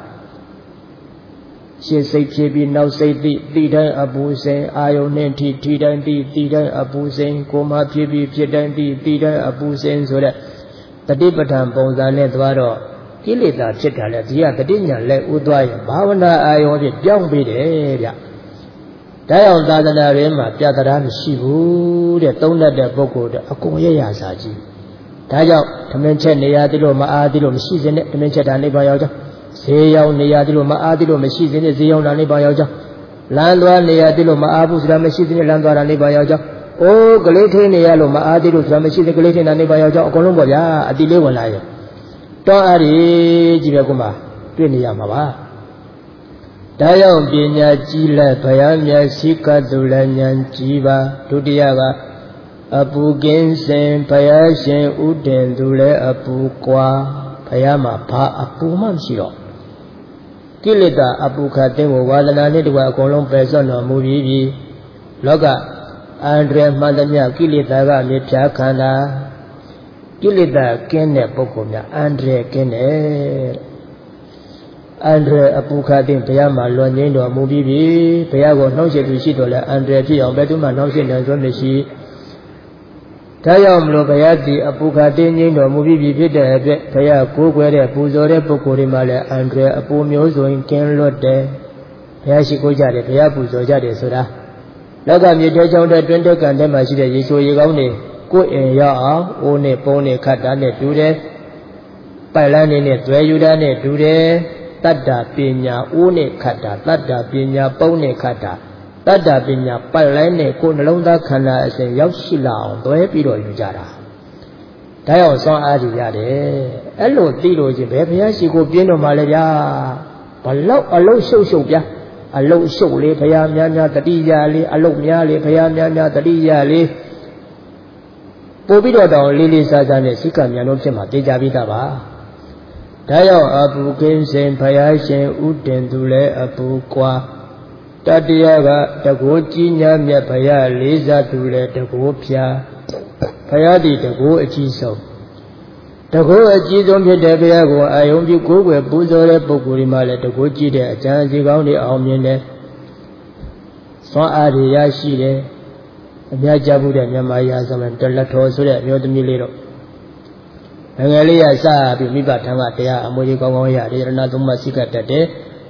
ရှင်းစိတ်ဖြစ်ပြီးနောက်စိတ်သိတိတိုင်းအပူစိန်အာယုန်နဲ့ထိထိတိုင်းသိတိတိုင်းအပူစိန်ကိုမှဖြစ်ပြီးဖြစ်တိုင်းသိတိတိုင်းအပူစိန်ဆိုတဲ့တတိပဋ္ဌာန်ပုံစံနဲ့သွားတော့ကိလေသာဖြစ်တာလဲဒီကတတိညာလဲဥသွားရင်ဘာဝနာအာယုံဖြင့်ပြောင်းပေးတယ်ဗျဒါကြောင့်သာသနာ့ရဲမှာပြတရာမရှိဘူးတဲ့သုံးတတ်တဲ့ပုဂ္ဂိုလ်တဲ့အကုန်ရရစာကြီးဒါကြောင့်ဓမင်းချက်နေရာတိလို့မအားတိလို့မရှိစေနဲ့ဓမင်းချက်တာနိဗ္ဗာန်ရောက်ကြောင်းဈေးရောက်နေရာတိလို့မအားတိလို့မရှိစေနဲ့ဈေးရောက်တာနိဗ္ဗာန်ရောက်ကြောင်းလမ်းသွားနေရာတိလို့မအားဘူးဆိုတာမရှိစေနဲ့လမ်းသွားတာနိဗ္ဗာန်ရောက်ကြောင်းအိုးကလေးထိန်နေရလို့မအားတိလို့ဆိုတာမရှိစေကလေးထိန်တာနိဗ္ဗာန်ရောက်ကြောင်းအကုန်လုံးပေါ့ဗျာအတိလေးဝင်လာရဲ့တော့အဲ့ဒီကြည့်ပဲကွာမှာတွေ့နေရမှာပါဒါကြောင့်ပညာကြီးလက်ဘုရားမြတ်ရှိကသူလည်းဉာဏ်ကြီးပါဒုတိယကအပူကင်းစင်ဘုရားရှင်ဥတင်သူလည်းအပူကွာဘုရားမှာဘာအပူမှမရှိတော့ကိလေသာအပူခတ်တဲ့ဝါဒနာနဲ့တကွာအကုန်လုံးပယ်စွန့်တော်မူပြီးပြီလောကအန္တရာယ်မှန်သမျှကိလေသာကမြေဖြာခန္ဓာကိလေသာကင်းတဲ့ပုဂ္ဂိုလ်များအန္တရာယ်ကင်းတယ်အန္တရာယ်အပူခတ်တဲ့ဘုရားမှာလွန်ငင်းတော်မူပြီးပြီဘုရားကိုနှောင့်ယှက်သူရှိတော်လဲအန္တရာယ်ဖြစ်အောင်ဘယ်သူမှနှောင့်ယှက်နိုင်စွမ်းမရှိဒါကြောင့်မလို့ဘုရားဒီအပူခတ်တဲ့ငြိမ်းတော်မူပြီးပြီဖြစ်တဲ့အတွက်ဘုရားကိုးကွယ်တဲ့ပူဇော်တဲ့ပုဂ္ဂိုလ်တွေမှာလည်းအန္တရာယ်အပူမျိုးစုံကင်းလွတ်တယ်ဘုရားရှိခိုးကြတယ်ဘုရားပူဇော်ကြတယ်ဆိုတာလောကမြေထဲချောင်းတဲ့တွင်တဲ့ကံထဲမှာရှိတဲ့ရေချိုရေကောင်းတွေကိုယ်အင်ရောက်အောင်အိုးနဲ့ပုံးနဲ့ခတ်တာနဲ့တူတယ်ပိုက်လန်းနဲ့သွဲယူတာနဲ့တူတယ်တတ္တာပညာအိုးနဲ့ခတ်တာတတ္တာပညာပုံးနဲ့ခတ်တာတတ္တာပညာပိုက်လန်းနဲ့ကိုယ်နှလုံးသားခန္ဓာအစဉ်ရောက်ရှိလာအောင်သွဲပြီးတော့ယူကြတာဒါကြောင့်စွမ်းအားကြီးရတယ်အဲ့လိုသိလို့ချင်းဘယ်ဘုရားရှိခိုးပြင်းတော်မှာလဲဗျာဘလောက်အလုံးရှုပ်ရှုပ်ဗျာအလုံးရှုပ်လေဘုရားများများတတိယလေးအလုံးများလေဘုရားများများတတိယလေးပို့ပြီးတော့တောင်လေးလေးစားစားနဲ့စိတ်ကမြန်လို့ဖြစ်မှာသိကြပြီးသားပါဒါကြောင့်အပူကင်းစင်ဘုရားရှင်ဥတင်သူလည်းအပူကွာတတိယကတကိုးကြီးညာမြတ်ဘုရားလေးစားသူလည်းတကိုးဖြာဘုရားဒီတကိုးအကြီးဆုံးတကိုးအကြီးဆုံးဖြစ်တဲ့ဘုရားကိုအာယုံပြုကိုးကွယ်ပူဇော်တဲ့ပုဂ္ဂိုလ်ဒီမှာလည်းတကိုးကြီးတဲ့အကျမ်းအစီကောင်းတွေအောင်မြင်တယ်စွမ်းအားတွေရရှိတယ်အများကြဘူးတဲ့မြန်မာရာဇဝင်တလက်တော်ဆိုတဲ့အမျိုးသမီးလေးတော့ငယ်လေးရစပြီးမိဘထံကတရားအမွေကောင်းကောင်းရတယ်ရဏသုံးပါးစိကတတ်တယ်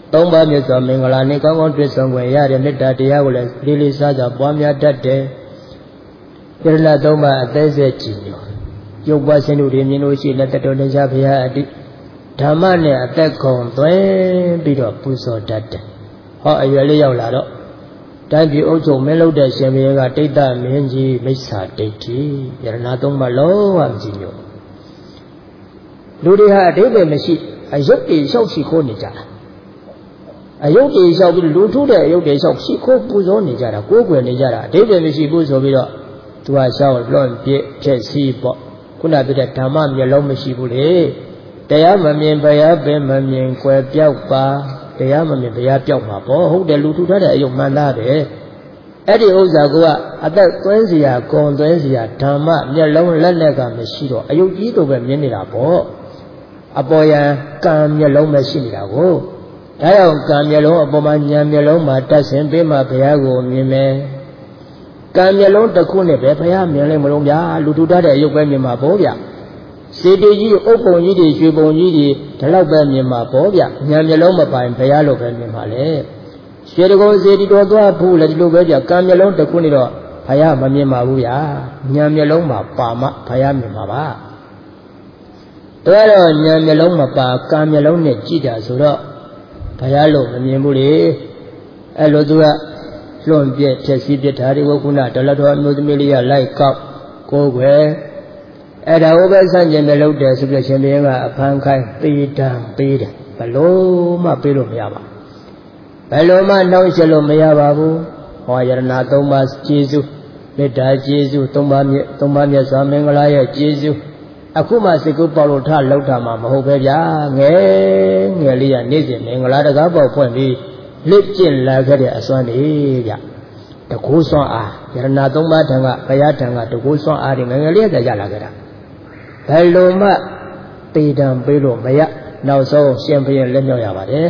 သုံးပါးမြတ်စွာမင်္ဂလာနှင့်ကောင်းကောင်းတွေ့ဆုံခွင့်ရတဲ့မေတ္တာတရားကိုလည်းလေးလေးစားစွာပွားများတတ်တယ်ယရဏသုံးပါးအသေးစိတ်ကြည်ညိုရုပ်ပွားခြင်းတို့မြင်လို့ရှိလက်တော်တရားဘုရားအတိဓမ္မနဲ့အသက်ကုန်သွင်းပြီးတော့ပူဇော်တတ်တယ်ဟောအရွယ်လေးရောက်လာတော့တိုင်းပြည်အုပ်ချုပ်မင်းလုပ်တဲ့ရှင်ဘုရားကတိတ်တမင်းကြီးမိစ္ဆာဒိဋ္ဌိယရဏသုံးပါးလုံးဝမကြည်ညိုလူတွေဟာအတိတ်ပဲမရှိအယုတ်တွေလျှောက်ရှိခိုးနေကြတာအယုတ်တွေလျှောက်ပြီးလူထုတဲ့အယုတ်တွေလျှောက်ရှိခိုးပူဇော်နေကြတာကိုးကွယ်နေကြတာအတိတ်ပဲမရှိဘူးဆိုပြီးတော့သူကရှောက်လွန့်ပြစ်ဖြစ်စီပေါ့ခုနပြတဲ့ဓမ္မမျက်လုံးမရှိဘူးလေတရားမမြင်ဘုရားပင်မမြင်ကွယ်ပြောက်ပါတရားမမြင်ဘုရားပြောက်မှာပေါ့ဟုတ်တယ်လူထုထားတဲ့အယုတ်မှန်သားတယ်အဲ့ဒီဥစ္စာကအသက်သွင်းစရာဂုံသွင်းစရာဓမ္မမျက်လုံးလက်လက်ကမရှိတော့အယုတ်ကြီးတို့ပဲမြင်နေတာပေါ့အပေါ်ယံကံမျက်လုံးပဲရှိနေတာကိုဒါကြောင့်ကံမျက်လုံးအပေါ်မှာဉာဏ်မျက်လုံးမှာတက်ဆင်ပေးမှဘုရားကိုမြင်မယ်ကံမျက်လုံးတစ်ခုနဲ့ပဲဘုရားမြင်လိမ့်မလို့ဗျာလူထုထားတဲ့အယုတ်ပဲမြင်မှာပေါ့ဗျစေတီကြီးအုပ်ပုံကြီးတွေရွှေပုံကြီးတွေဒီလောက်ပဲမြင်မှာပေါ့ဗျဉာဏ်မျက်လုံးမပိုင်ဘုရားလိုပဲမြင်ပါလေရွှေတကုံစေတီတော်သွားဖို့လည်းဒီလိုပဲဗျကံမျက်လုံးတစ်ခုနဲ့တော့ဘုရားမမြင်ပါဘူးဗျာဉာဏ်မျက်လုံးမှာပါမှဘုရားမြင်မှာပါဒါတော့ဉာဏ်မျက်လုံးမပါကံမျက်လုံးနဲ့ကြည့်တာဆိုတော့ဘုရားလိုမမြင်ဘူးလေအဲ့လိုသူကလွန့်ပြက်ချက်စီးပြစ်ထားတွေကိုခုနတလတော်အမျိုးသမီးလေးကလိုက်ကောက်ကိုယ်ွယ်အဲ့ဒါကိုပဲဆန့်ကျင်တယ်လို့တယ်ဆိုပြရှင်ဘုရင်ကအဖန်ခိုင်းပေးတံပေးတယ်ဘလို့မှပေးလို့မရပါဘယ်လိုမှနှောင့်ယှက်လို့မရပါဘူးဟောယရဏသုံးပါးကျေးဇူးမေတ္တာကျေးဇူးသုံးပါးမြတ်သုံးပါးမြတ်စွာမင်္ဂလာရဲ့ကျေးဇူးအခုမှစိတ်ကူးပေါလို့ထလောက်တာမှမဟုတ်ပဲဗျာငယ်ငယ်လေးကနေ့စဉ်မင်္ဂလာတကားပေါက်ဖွင့်ပြီးလက်ကျင့်လာခဲ့တဲ့အစွမ်းတွေဗျတကူစွမ်းအားယရဏသုံးပါးထံကဘုရားထံကတကူစွမ်းအားတွေငယ်ငယ်လေးကရလာခဲ့တာဘယ်လိုမှတေတံပေးလို့မရနောက်ဆုံးရှင်ဘုရင်လက်မြောက်ရပါတယ်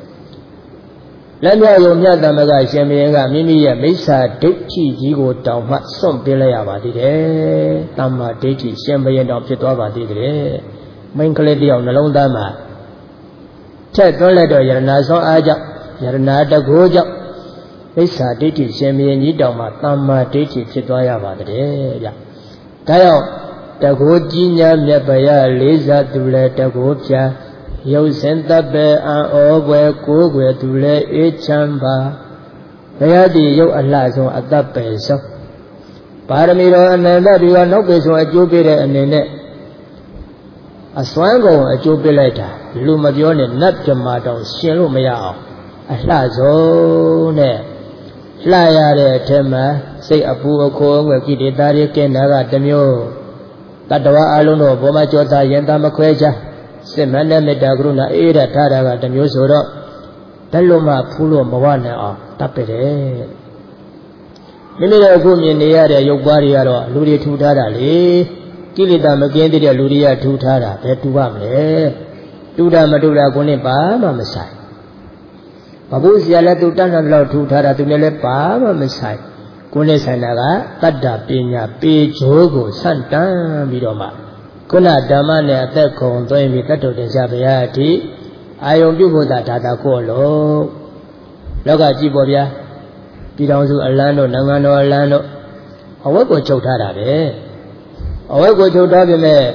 လက်မြောက်ရုံမြတ်သမဂရှင်ဘုရင်ကမိမိရဲ့မိစ္ဆာဒိဋ္ဌိကြီးကိုတောင်မှစွန့်ပေးလိုက်ရပါသေးတယ်တမ္မာဒိဋ္ဌိရှင်ဘုရင်တောင်ဖြစ်သွားပါသေးတယ်မိန်းကလေးတယောက်နှလုံးသားမှာထက်သွင်းလိုက်တော့ယရဏစွမ်းအားကြောင့်ယရဏတကူကြောင့်မိစ္ဆာဒိဋ္ဌိရှင်ဘုရင်ကြီးတောင်မှတမ္မာဒိဋ္ဌိဖြစ်သွားရပါသေးတယ်ဗျဒါကြောင့်တကူကြီးညာမြတ်ဗျာလေးစားသူလဲတကူဖြာရုပ်စင်တပ်ပဲအံ့ဩွယ်ကိုးွယ်သူလဲအေးချမ်းပါဘုရားတည်ရုပ်အလှဆုံးအသက်ပဲဆုံးပါရမီတော်အနန္တဒီကနောက်ပေဆုံးအကျိုးပေးတဲ့အနေနဲ့အစွမ်းကုန်အကျိုးပေးလိုက်တာလူမပြောနဲ့နတ်ပြမတောင်ရှင်လို့မရအောင်အလှဆုံးနဲ့လှရတဲ့အထက်မှာစိတ်အပူအခိုးငွယ်ကိလေသာတွေကင်းတာကတစ်မျိုးတတ္တဝါအလုံးတို့ဘောမကြောတာယင်တာမခွဲခြားစစ်မှန်တဲ့မေတ္တာကရုဏာအေးရထားတာကတစ်မျိုးဆိုတော့ဘယ်လိုမှဖူးလို့မဝနိုင်အောင်တပ်ပတယ်မိမိတို့အခုမြင်နေရတဲ့ရုပ်ပွားတွေကတော့လူတွေထူထားတာလေကိလေသာမကင်းတဲ့လူတွေကထူထားတာဘယ်တူပါမလဲတူတာမတူတာကိုနဲ့ပါမှမဆိုင်ဘဘုဆရာလည်းသူတန်းတန်းလောက်ထူထားတာသူနဲ့လည်းပါမှမဆိုင်ကိုနဲ့ဆိုင်တာကတတ္တပညာပေချိုးကိုဆန့်တန်းပြီးတော့မှခုနဓမ္မနဲ့အသက်ကုန်သွင်းပြီးတတ်တော်တရားဘုရားအထိအာယုံပြုဖို့သာဒါတာကိုလို့လောကကြည့်ပေါ်ဗျာပြည်တော်စုအလန်းတို့နိုင်ငံတော်အလန်းတို့အဝတ်ကိုချုပ်ထားတာပဲအဝတ်ကိုချုပ်ထားပြင်မဲ့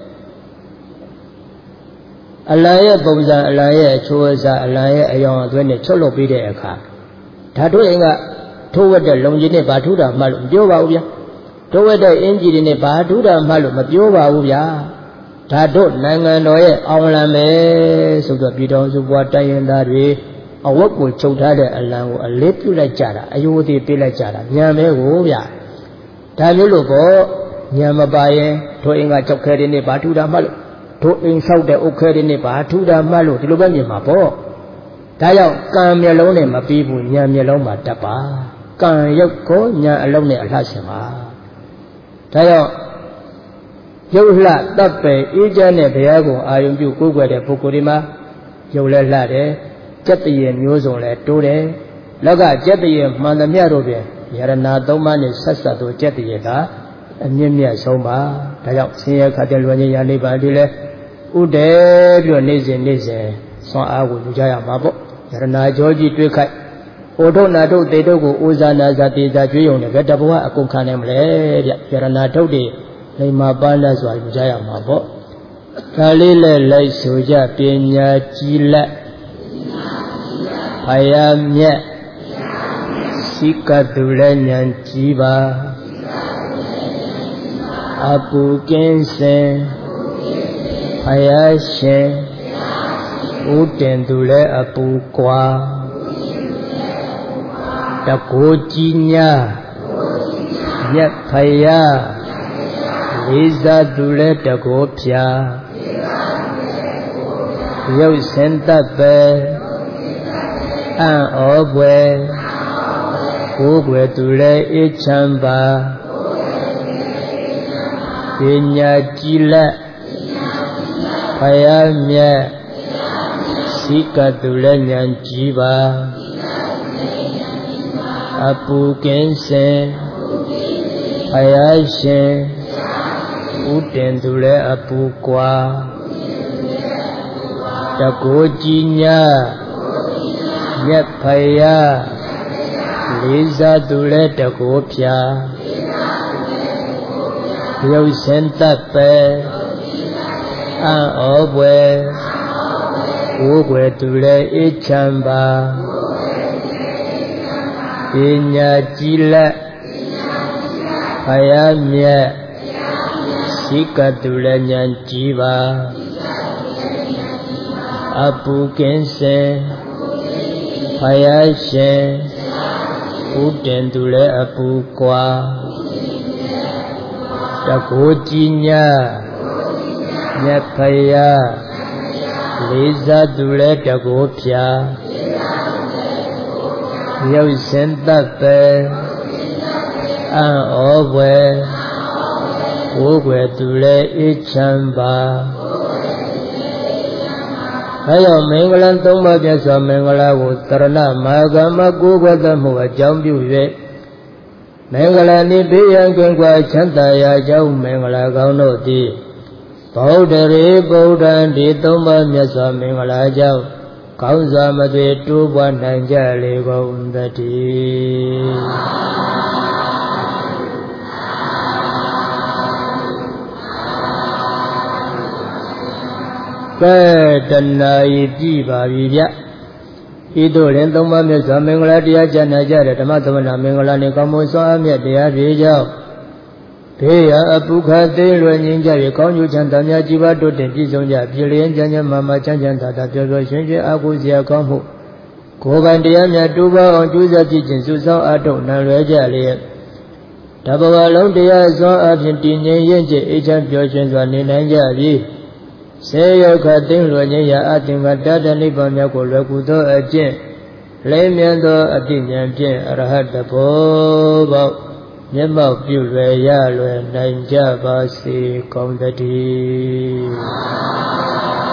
အလံရဲ့ပုံစံအလံရဲ့အချိုးအစားအလံရဲ့အယောင်အသွင်းနဲ့ချုပ်လုပ်ပြီးတဲ့အခါဓာတုအိမ်ကထိုးဝက်တဲ့လုံကြီးနဲ့ဗာထူးတာမှလို့မပြောပါဘူးဗျာထိုးဝက်တဲ့အင်ကြီးတွေနဲ့ဗာထူးတာမှလို့မပြောပါဘူးဗျာဓာတုနိုင်ငံတော်ရဲ့အောင်လံပဲဆိုတော့ပြည်တော်စုဘွားတိုင်းရင်သားတွေအဝတ်ကိုချုပ်ထားတဲ့အလံကိုအလေးပြုလိုက်ကြတာအယိုးသေးပေးလိုက်ကြတာညံမဲကိုဗျာဒါမျိုးလို့ပေါ့ညံမပါရင်ထိုးအိမ်ကကြောက်ခဲတဲ့နဲ့ဗာထူးတာမှလို့ထိုအိမ်ဆောက်တဲ့အုတ်ခဲတွေနဲ့ဗာထူတာမှတ်လို့ဒီလိုပဲမြင်မှာပေါ့ဒါကြောင့်ကံမျက်လုံးနဲ့မပြီးဘူးဉာဏ်မျက်လုံးမှာတက်ပါကံရုပ်ကိုဉာဏ်အလုံးနဲ့အလှဆင်ပါဒါကြောင့်ရုပ်လှတပ်ပယ်အေးချမ်းတဲ့ဘုရားကိုအာယုံပြုကိုးကွယ်တဲ့ပုဂ္ဂိုလ်ဒီမှာရုပ်လည်းလှတယ်ကျက်တရေမျိုးစုံလည်းတိုးတယ်လောကကျက်တရေမှန်သမျှတို့ပြင်ယရဏသုံးပါးနဲ့ဆက်ဆက်သောကျက်တရေကအမြင့်မြတ်ဆုံးပါဒါကြောင့်ဆင်းရဲခတ်တဲ့လွန်ခြင်းရာနိဗ္ဗာန်ဒီလဲဥတည်ပြီးတော့နေ့စဉ်နေ့စဉ်ဆွမ်းအားကိုယူကြရမှာပေါ့ Yarana Georgie Twikite, Odo Nado, they do go Uzana Zati Zajuyon, Vetabua, Akunkanem, Yarana Todi, Lima Bandas, Jaya Mabo. Kalile Lai Suja, Pinya Chila, Ayamya, Sika Dulanyan Chiva, Apu Kensen, Ayashen, Utendule Apu Kwa, Takochinya, Yapaya, Liza Dule Takopia, Yo Santa Be, An Obwe, Ogwe Dule Ichamba, Pinya Chila, Payamya, Sika Dule Nyanjiva, Apu Kensen, Ayashen, Utendule Apu Kwa, Takochinya, Yapaya, Liza Dule Takopia, Yo Santa Pe, An Obwe, Ogwe Dule Ichamba, Pinya Chila, Ayamya, Sika Dule Nyanjiva, Apu Kensen, Ayashen, Utendule Apu Kwa, Takochinya, Yapaya, Liza Dule Takopia, Yo Santa Pe, An Obwe, Ogwe Dule Ichamba, Ayo Mengalan Tomba Jasa Mengala Uttarana Magama Gugata Mua Jambu Ve Mengala Nipi Yankengwa Chantaya Jau Mengala Gauno Di Baudari Baudan Di Tomba Jasa Mengala Jau Kaunza Madwe Tuba Nanjali Gaundati Kadana Iti Babia Ido Lentoma Mesa Mengala Dia Jana Jara Tamatama Mengala Nikamusa Amia Dia Vijao Pia Apuka Delo Ninja Konju Chantanya Jiva Doten Jizonja Pilian Janya Mama Chanjanta Tata Shenje Akuzia Kampu Kogandia Tuba on Juza Jijin Susan Ato Nalwaja Lia Tabawa Londia Zon Argentine Yenje Echan Piochen Nanja Li Seyo Katin Luanya Atinga Dada Nipamia Kulakuto Ajen Lemiando Atinyan Jen Arahata Boba Nyama Pure Yalwe Nanja Basi Kondati